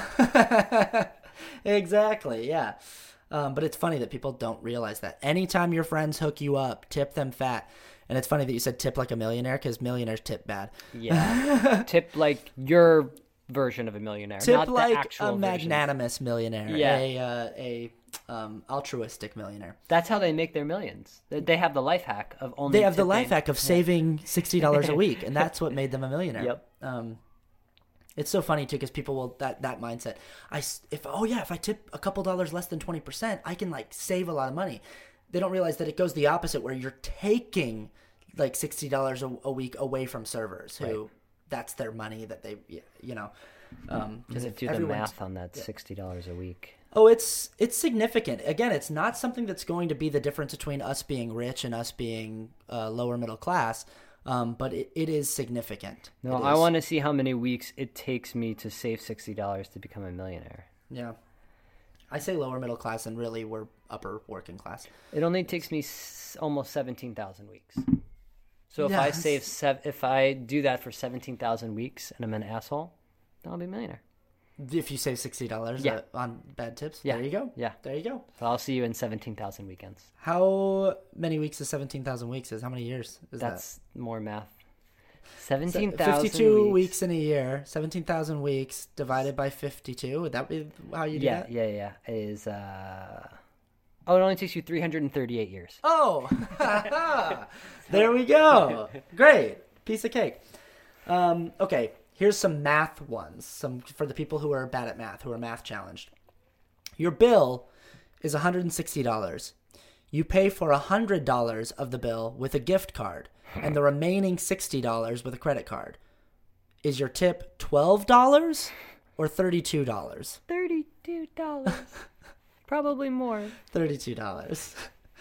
Yeah. Exactly, yeah. Um, but it's funny that people don't realize that. Anytime your friends hook you up, tip them fat. And it's funny that you said tip like a millionaire, because millionaires tip bad. Yeah. Tip like your version of a millionaire, Tip not like the actual a version. magnanimous millionaire, Yeah. a uh, a um, altruistic millionaire. That's how they make their millions. They- They have the life hack of only They have the tipping. life hack of saving sixty dollars a week, and that's what made them a millionaire. Yep. Um, it's so funny too, because people will that that mindset. I s- if oh yeah, if I tip a couple dollars less than twenty percent, I can like save a lot of money. They don't realize that it goes the opposite, where you're taking like sixty dollars a, a week away from servers who Right. that's their money that they you know. Um, because if Do the everyone's- math on that sixty dollars a week. Oh, it's it's significant. Again, it's not something that's going to be the difference between us being rich and us being uh, lower middle class, um, but it, it is significant. No, It I is. want to see how many weeks it takes me to save sixty dollars to become a millionaire. Yeah, I say lower middle class, and really we're upper working class. It only takes me s- almost seventeen thousand weeks. So if I Yes. save sev- if I do that for seventeen thousand weeks and I'm an asshole, then I'll be a millionaire. If you save sixty dollars Yeah. uh, on bad tips, Yeah. there you go. Yeah. There you go. So I'll see you in seventeen thousand weekends. How many weeks is seventeen thousand weeks? Is how many years is That's more math. that? seventeen thousand fifty-two weeks. weeks in a year. Seventeen thousand weeks divided by fifty-two. Would that be how you do Yeah, that? yeah, yeah. Is uh oh, it only takes you three hundred thirty-eight years. Oh, there we go. Great. Piece of cake. Um, okay, here's some math ones. Some for the people who are bad at math, who are math challenged. Your bill is one hundred sixty dollars. You pay for one hundred dollars of the bill with a gift card and the remaining sixty dollars with a credit card. Is your tip twelve dollars or thirty-two dollars? Thirty-two dollars. Probably more. thirty-two dollars.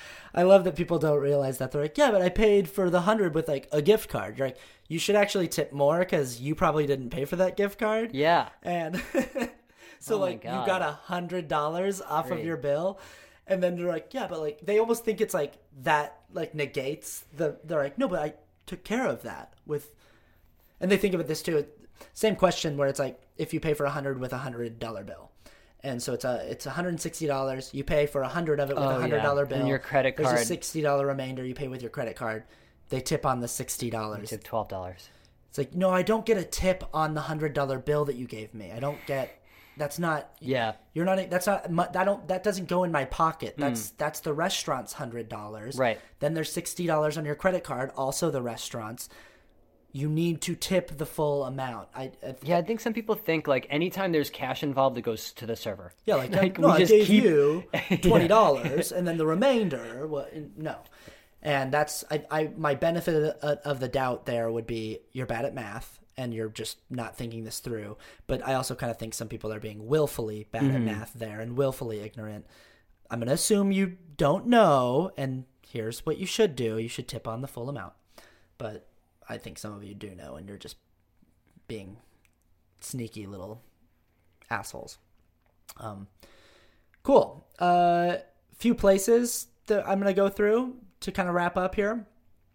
I love that people don't realize that. They're like, yeah, but I paid for the one hundred with like a gift card. You're like, you should actually tip more because you probably didn't pay for that gift card. Yeah. And so Oh my like you God. got a hundred dollars off Great. of your bill. And then they're like, yeah, but like they almost think it's like that like negates the they're like, no, but I took care of that with and they think of it this too. Same question where it's like if you pay for a hundred with a hundred dollar bill. And so it's a it's one hundred sixty dollars. You pay for a hundred of it with a Oh, hundred dollar yeah. bill. And your credit There's card- a sixty dollar remainder. You pay with your credit card. They tip on the sixty dollars. Tip twelve dollars. It's like, no, I don't get a tip on the hundred dollar bill that you gave me. I don't get. That's not. Yeah. You're not. That's not. my- That don't. That doesn't go in my pocket. That's that's the restaurant's hundred dollars. Right. Then there's sixty dollars on your credit card. Also the restaurant's. You need to tip the full amount. I. I Yeah, I think some people think like anytime there's cash involved, it goes to the server. Yeah, like, Like, no, we I just gave keep- you twenty dollars, and then the remainder. What? No, and that's I, I. My benefit of, of the doubt there would be you're bad at math and you're just not thinking this through. But I also kind of think some people are being willfully bad at math there and willfully ignorant. I'm going to assume you don't know, and here's what you should do: you should tip on the full amount. But I think some of you do know, and you're just being sneaky little assholes. Um, cool. Uh, few places that I'm gonna go through to kind of wrap up here.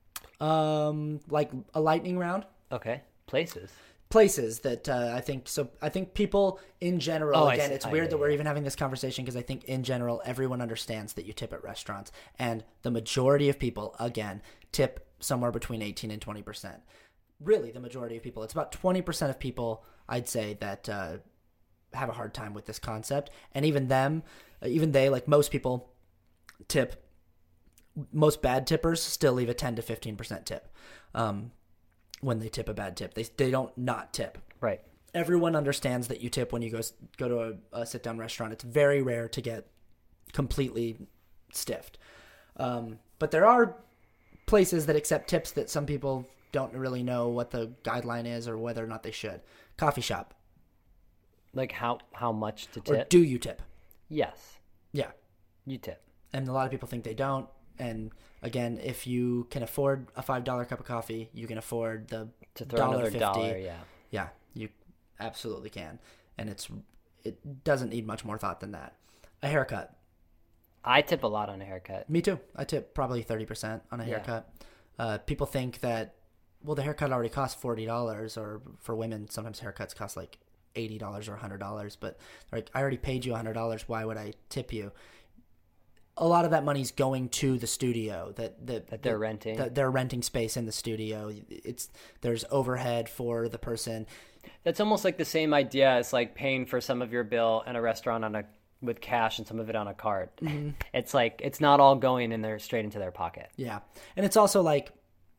Um, like a lightning round. Okay. Places. Places that uh, I think so. I think people in general. Oh, I again, see. it's Oh, weird yeah, that we're yeah. even having this conversation because I think in general everyone understands that you tip at restaurants, and the majority of people again tip somewhere between eighteen and twenty percent. Really, the majority of people. It's about twenty percent of people, I'd say, that uh, have a hard time with this concept, and even them, uh, even they, like most people, tip. Most bad tippers still leave a ten to fifteen percent tip. Um, when they tip a bad tip, they they don't not tip. Right. Everyone understands that you tip when you go go to a, a sit down restaurant. It's very rare to get completely stiffed. Um, but there are places that accept tips that some people don't really know what the guideline is or whether or not they should. Coffee shop. Like how how much to Or tip? do you tip? Yes, Yeah. you tip. And a lot of people think they don't. And again, if you can afford a five dollar cup of coffee, you can afford the To throw dollar another fifty. dollar, yeah. Yeah, you absolutely can. And it's it doesn't need much more thought than that. A haircut. I tip a lot on a haircut. Me too. I tip probably thirty percent on a Yeah. haircut. Uh, people think that, well, the haircut already costs forty dollars, or for women, sometimes haircuts cost like eighty dollars or one hundred dollars. But like, I already paid you one hundred dollars. Why would I tip you? A lot of that money's going to the studio that that, That they're renting. That they're renting space in the studio. It's there's overhead for the person. That's almost like the same idea as like paying for some of your bill in a restaurant on a with cash and some of it on a card. Mm-hmm. It's like it's not all going in there straight into their pocket. Yeah, and it's also like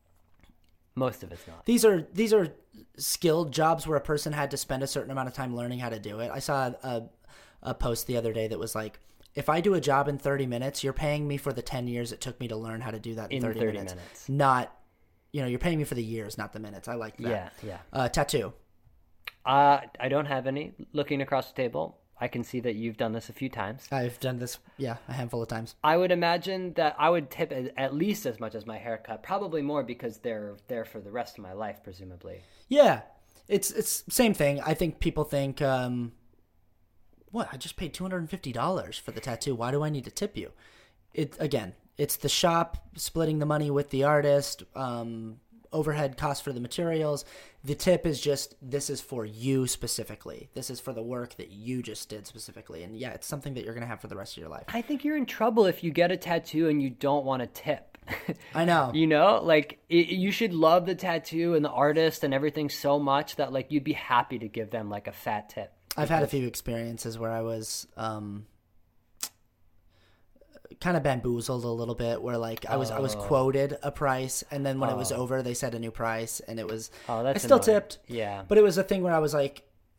Most of it's not. these are these are skilled jobs where a person had to spend a certain amount of time learning how to do it. I saw a a post the other day that was like, if I do a job in thirty minutes, you're paying me for the ten years it took me to learn how to do that in, In thirty, thirty minutes. minutes. Not, you know, you're paying me for the years, not the minutes. I like that. Yeah, yeah. Uh, tattoo. Uh, I don't have any. Looking across the table, I can see that you've done this a few times. I've done this, yeah, a handful of times. I would imagine that I would tip a- at least as much as my haircut, probably more because they're there for the rest of my life, presumably. Yeah, it's it's same thing. I think people think, um, what? I just paid two hundred and fifty dollars for the tattoo. Why do I need to tip you? It again, it's the shop splitting the money with the artist. Um, overhead costs for the materials. The tip is just, this is for you specifically. This is for the work that you just did specifically. And yeah, it's something that you're gonna have for the rest of your life. I think you're in trouble if you get a tattoo and you don't want to tip. I know. You know, like it, you should love the tattoo and the artist and everything so much that like you'd be happy to give them like a fat tip. I've had a few experiences where I was um, kind of bamboozled a little bit, where like I was I was quoted a price, and then when it was over, they said a new price, and it was Oh, that's I still annoying. tipped, Yeah. but it was a thing where I was like,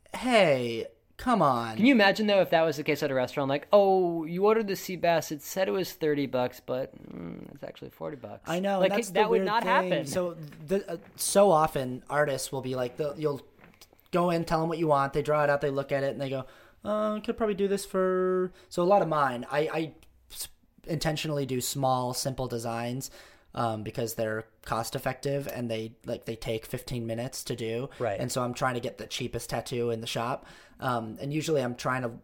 hey, come on. Can you imagine though if that was the case at a restaurant? Like, oh, you ordered the sea bass. It said it was thirty bucks, but mm, it's actually forty bucks. I know, Like and that's it- the that would weird not thing. happen. So, the, uh, so often artists will be like, they'll- you'll go in, tell them what you want, they draw it out, they look at it, and they go, uh, could probably do this for. So a lot of mine, I, I s- intentionally do small, simple designs um, because they're cost effective and they like they take fifteen minutes to do. Right. And so I'm trying to get the cheapest tattoo in the shop, um, and usually I'm trying to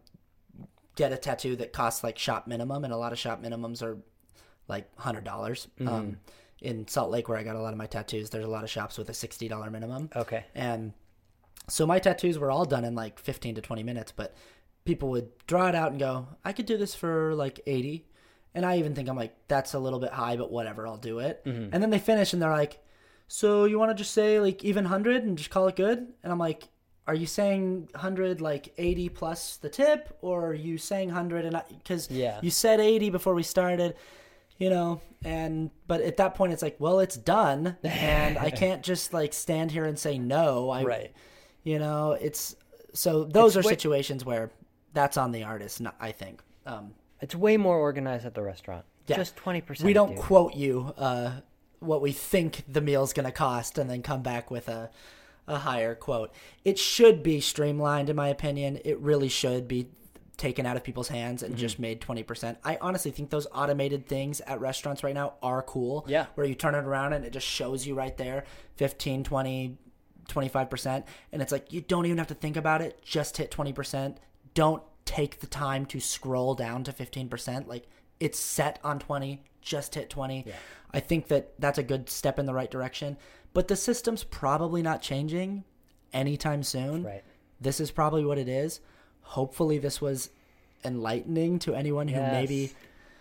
get a tattoo that costs like shop minimum, and a lot of shop minimums are like one hundred dollars. Um, in Salt Lake, where I got a lot of my tattoos, there's a lot of shops with a sixty dollars minimum. Okay. And so my tattoos were all done in like fifteen to twenty minutes, but people would draw it out and go, I could do this for like eighty. And I even think I'm like, that's a little bit high, but whatever, I'll do it. And then they finish and they're like, so you want to just say like even one hundred and just call it good? And I'm like, are you saying one hundred like eighty plus the tip, or are you saying one hundred? And because Yeah. you said eighty before we started, you know, and but at that point it's like, well, it's done, and I can't just like stand here and say no. I, Right. You know, it's so those It's are way- situations where that's on the artist, not, I think. Um, It's way more organized at the restaurant. Yeah. Just twenty percent. we don't dude. quote you uh, what we think the meal's going to cost and then come back with a a higher quote. It should be streamlined, in my opinion. It really should be taken out of people's hands and Mm-hmm. just made twenty percent. I honestly think those automated things at restaurants right now are cool. Yeah. Where you turn it around and it just shows you right there fifteen, twenty, twenty-five percent. And it's like, you don't even have to think about it. Just hit twenty percent. Don't take the time to scroll down to fifteen percent. Like, it's set on twenty. Just hit twenty. Yeah. I think that that's a good step in the right direction. But the system's probably not changing anytime soon. Right. This is probably what it is. Hopefully this was enlightening to anyone who Yes. maybe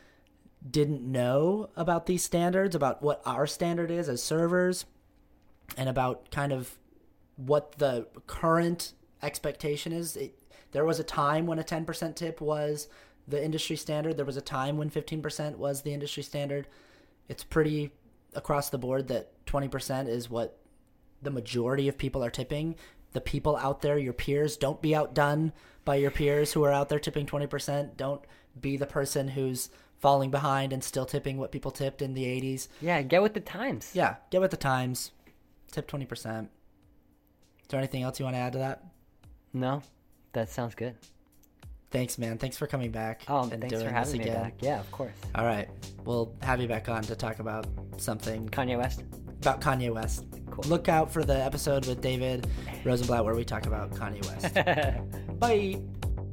didn't know about these standards, about what our standard is as servers, and about kind of what the current expectation is. It, there was a time when a ten percent tip was the industry standard. There was a time when fifteen percent was the industry standard. It's pretty across the board that twenty percent is what the majority of people are tipping. the people out there, your peers. Don't be outdone by your peers who are out there tipping twenty percent. Don't be the person who's falling behind and still tipping what people tipped in the eighties. Yeah, get with the times. Yeah, get with the times. Tip twenty percent. Is there anything else you want to add to that? No, that sounds good. Thanks, man. Thanks for coming back. Oh, and thanks doing for having this me again. back. Yeah, of course. All right. We'll have you back on to talk about something Kanye West. about Kanye West. Cool. Look out for the episode with David Rosenblatt where we talk about Kanye West. Bye.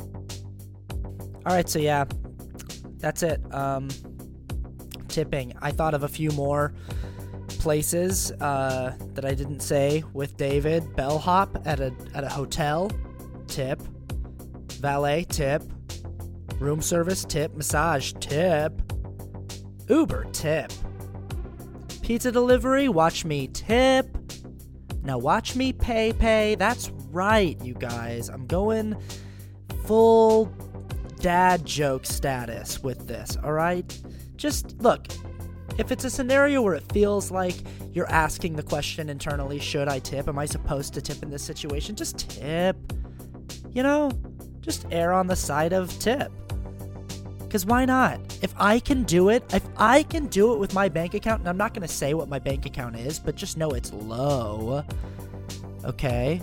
All right, so yeah, that's it. Um, tipping. I thought of a few more places uh, that I didn't say with David. Bellhop at a at a hotel, tip. Valet, tip. Room service, tip. Massage, tip. Uber, tip. Pizza delivery, watch me tip. Now watch me pay pay. That's right, you guys. I'm going full dad joke status with this, alright? Just, look, if it's a scenario where it feels like you're asking the question internally, should I tip? Am I supposed to tip in this situation? Just tip. You know? Just err on the side of tip. Because why not? If I can do it, if I can do it with my bank account, and I'm not going to say what my bank account is, but just know it's low, okay?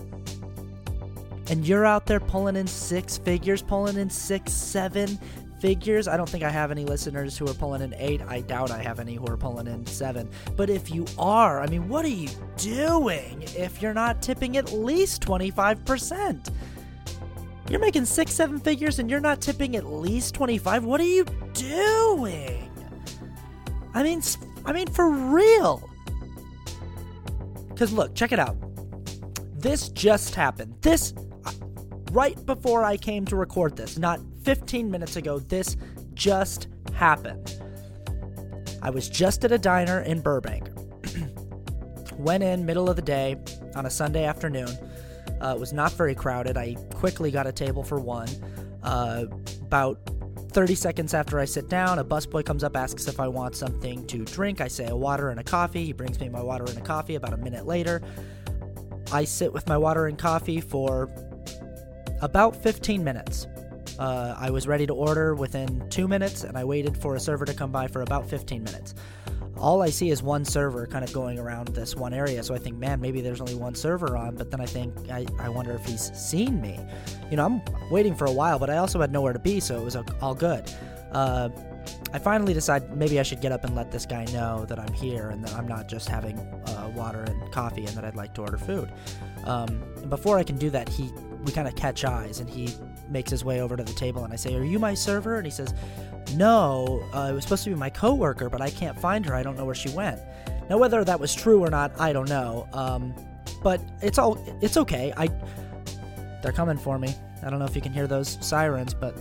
And you're out there pulling in six figures, pulling in six, seven figures. I don't think I have any listeners who are pulling in eight. I doubt I have any who are pulling in seven. But if you are, I mean, what are you doing if you're not tipping at least twenty-five percent? You're making six, seven figures and you're not tipping at least twenty-five. What are you doing? I mean, I mean, for real. Because look, check it out. This just happened. This, right before I came to record this, not fifteen minutes ago, this just happened. I was just at a diner in Burbank. Went in middle of the day on a Sunday afternoon. Uh, it was not very crowded. I quickly got a table for one. Uh, about thirty seconds after I sit down, a busboy comes up, asks if I want something to drink. I say a water and a coffee. He brings me my water and a coffee. About a minute later, I sit with my water and coffee for about fifteen minutes. Uh, I was ready to order within two minutes, and I waited for a server to come by for about fifteen minutes. All I see is one server kind of going around this one area, so I think, man, maybe there's only one server on, but then I think, I, I wonder if he's seen me. You know, I'm waiting for a while, but I also had nowhere to be, so it was all good. Uh, I finally decide maybe I should get up and let this guy know that I'm here and that I'm not just having uh, water and coffee and that I'd like to order food. Um, and before I can do that, he we kind of catch eyes, and he makes his way over to the table, and I say, "Are you my server?" And he says, "No, uh, it was supposed to be my coworker, but I can't find her. I don't know where she went." Now, whether that was true or not, I don't know. Um, but it's all it's okay. I they're coming for me. I don't know if you can hear those sirens, but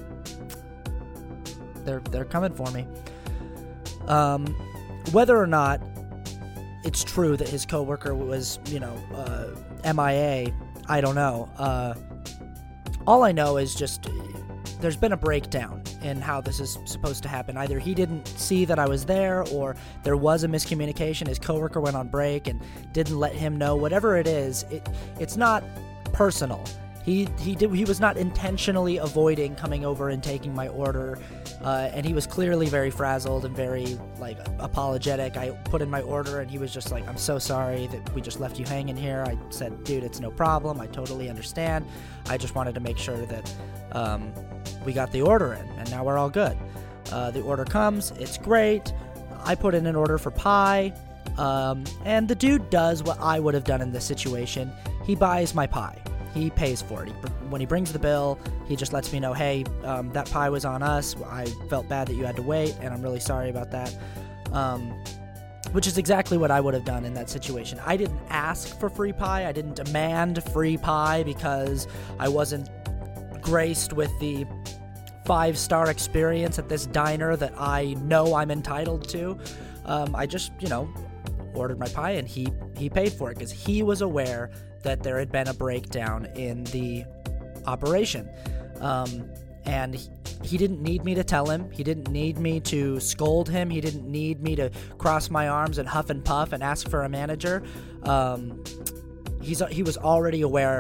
they're they're coming for me. Um, whether or not it's true that his coworker was, you know, uh, M I A, I don't know. Uh, all I know is just there's been a breakdown in how this is supposed to happen. Either he didn't see that I was there, or there was a miscommunication. His coworker went on break and didn't let him know. Whatever it is, it it's not personal. He he did he was not intentionally avoiding coming over and taking my order, uh, and he was clearly very frazzled and very like apologetic. I put in my order and he was just like, "I'm so sorry that we just left you hanging here." I said, "Dude, it's no problem. I totally understand. I just wanted to make sure that um, we got the order in, and now we're all good." Uh, the order comes. It's great. I put in an order for pie, um, and the dude does what I would have done in this situation. He buys my pie. He pays for it. He, when he brings the bill, he just lets me know, "Hey, um, that pie was on us. I felt bad that you had to wait, and I'm really sorry about that." Um, which is exactly what I would have done in that situation. I didn't ask for free pie. I didn't demand free pie because I wasn't graced with the five-star experience at this diner that I know I'm entitled to. Um, I just, you know, ordered my pie, and he, he paid for it because he was aware that there had been a breakdown in the operation. Um, and he, he didn't need me to tell him. He didn't need me to scold him. He didn't need me to cross my arms and huff and puff and ask for a manager. Um, he's he was already aware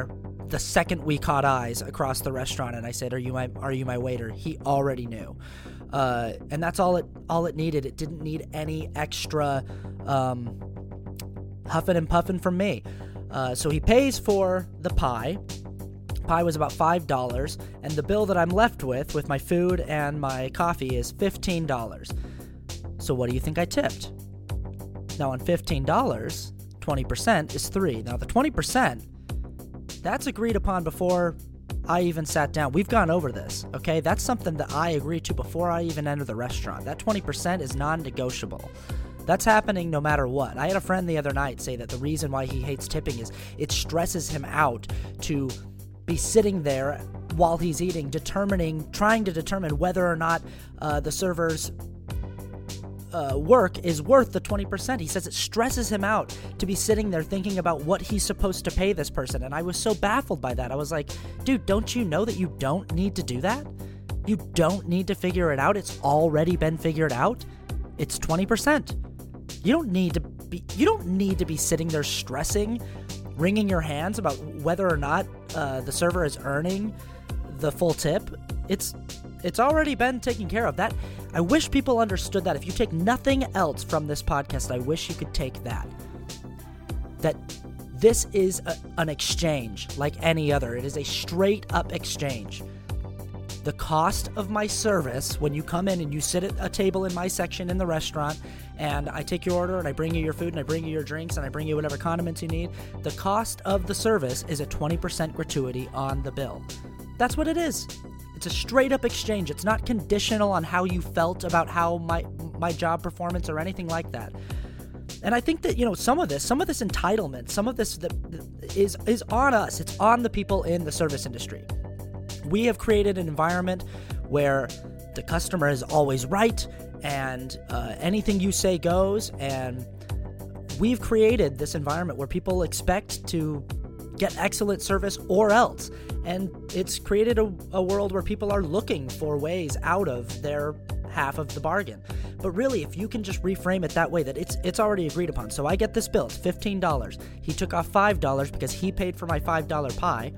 the second we caught eyes across the restaurant and I said, are you my are you my waiter? He already knew. Uh, and that's all it all it needed. It didn't need any extra um, huffing and puffing from me. Uh, so he pays for the pie. Pie was about five dollars, and the bill that I'm left with, with my food and my coffee, is fifteen dollars. So what do you think I tipped? Now on fifteen dollars, twenty percent is three. Now the twenty percent, that's agreed upon before I even sat down. We've gone over this, okay? That's something that I agreed to before I even entered the restaurant. That twenty percent is non-negotiable. That's happening no matter what. I had a friend the other night say that the reason why he hates tipping is it stresses him out to be sitting there while he's eating, determining, trying to determine whether or not uh, the server's uh, work is worth the twenty percent. He says it stresses him out to be sitting there thinking about what he's supposed to pay this person. And I was so baffled by that. I was like, dude, don't you know that you don't need to do that? You don't need to figure it out. It's already been figured out. It's twenty percent. You don't need to be, you don't need to be sitting there stressing, wringing your hands about whether or not uh, the server is earning the full tip. It's it's already been taken care of. That I wish people understood that. If you take nothing else from this podcast, I wish you could take that. That this is a, an exchange like any other. It is a straight up exchange. The cost of my service, when you come in and you sit at a table in my section in the restaurant, and I take your order and I bring you your food and I bring you your drinks and I bring you whatever condiments you need, the cost of the service is a twenty percent gratuity on the bill. That's what it is. It's a straight up exchange. It's not conditional on how you felt about how my my job performance or anything like that. And I think that, you know, some of this, some of this entitlement, some of this that is is on us. It's on the people in the service industry. We have created an environment where the customer is always right, and uh, anything you say goes, and we've created this environment where people expect to get excellent service or else, and it's created a, a world where people are looking for ways out of their half of the bargain. But really, if you can just reframe it that way, that it's it's already agreed upon. So I get this bill, it's fifteen dollars. He took off five dollars because he paid for my five dollar pie.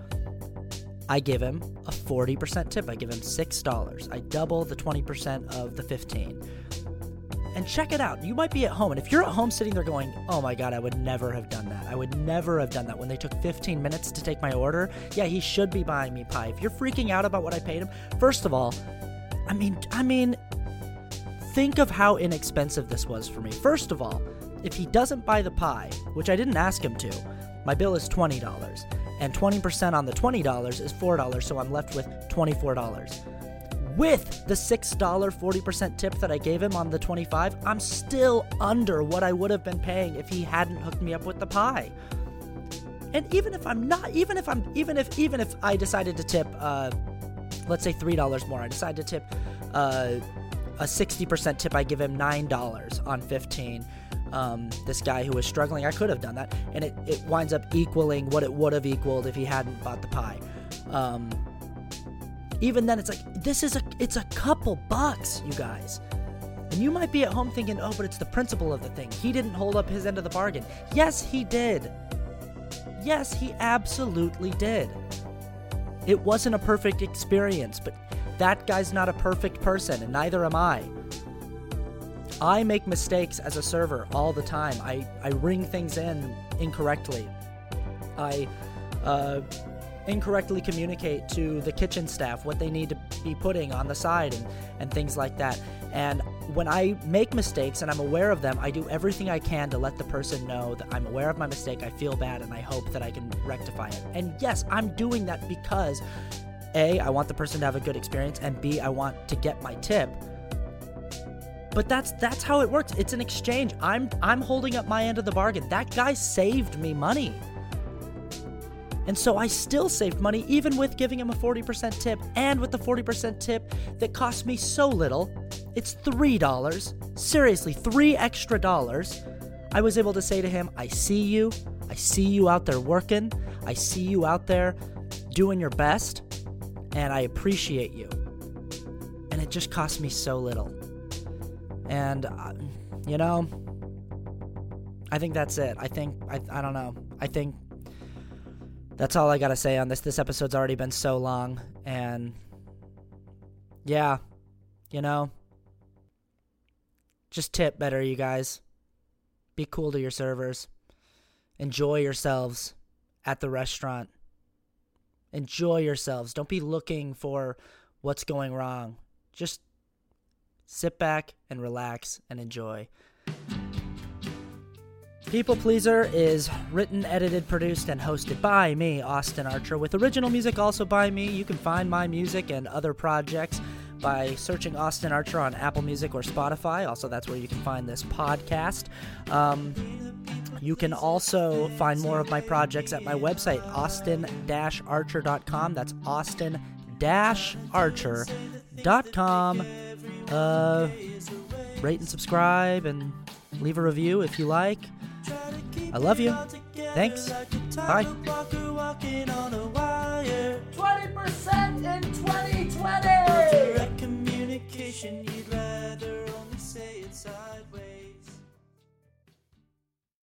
I give him a forty percent tip. I give him six dollars. I double the twenty percent of the fifteen. And check it out. You might be at home, and if you're at home sitting there going, oh my God, I would never have done that. I would never have done that when they took fifteen minutes to take my order. Yeah, he should be buying me pie. If you're freaking out about what I paid him, first of all, I mean, I mean, think of how inexpensive this was for me. First of all, if he doesn't buy the pie, which I didn't ask him to, my bill is twenty dollars. And twenty percent on the twenty dollars is four dollars, so I'm left with twenty-four dollars. With the six dollars forty percent tip that I gave him on the twenty-five dollars, I'm still under what I would have been paying if he hadn't hooked me up with the pie. And even if I'm not, even if I'm, even if, even if I decided to tip, uh, let's say three dollars more, I decide to tip uh, a sixty percent tip, I give him nine dollars on fifteen. Um, this guy who was struggling, I could have done that, and it, it winds up equaling what it would have equaled if he hadn't bought the pie. Um, even then, it's like, this is a, it's a couple bucks, you guys. And you might be at home thinking, oh, but it's the principle of the thing. He didn't hold up his end of the bargain. Yes, he did. Yes, he absolutely did. It wasn't a perfect experience, but that guy's not a perfect person, and neither am I. I make mistakes as a server all the time. I, I ring things in incorrectly. I uh, incorrectly communicate to the kitchen staff what they need to be putting on the side and, and things like that. And when I make mistakes and I'm aware of them, I do everything I can to let the person know that I'm aware of my mistake, I feel bad, and I hope that I can rectify it. And yes, I'm doing that because A, I want the person to have a good experience, and B, I want to get my tip. But that's that's how it works. It's an exchange. I'm I'm holding up my end of the bargain. That guy saved me money. And so I still saved money even with giving him a forty percent tip, and with the forty percent tip that cost me so little. It's three dollars. Seriously, three extra dollars. I was able to say to him, I see you. I see you out there working. I see you out there doing your best, and I appreciate you. And it just cost me so little. And, uh, you know, I think that's it. I think, I, I don't know. I think That's all I gotta say on this. This episode's already been so long, and yeah, you know, just tip better, you guys. Be cool to your servers. Enjoy yourselves at the restaurant. Enjoy yourselves. Don't be looking for what's going wrong. Just sit back and relax and enjoy. People Pleaser is written, edited, produced, and hosted by me, Austin Archer, with original music also by me. You can find my music and other projects by searching Austin Archer on Apple Music or Spotify. Also, that's where you can find this podcast. Um, you can also find more of my projects at my website, austin dash archer dot com. That's austin dash archer dot com. Uh, rate and subscribe and leave a review if you like. I love you. Thanks. Bye. twenty percent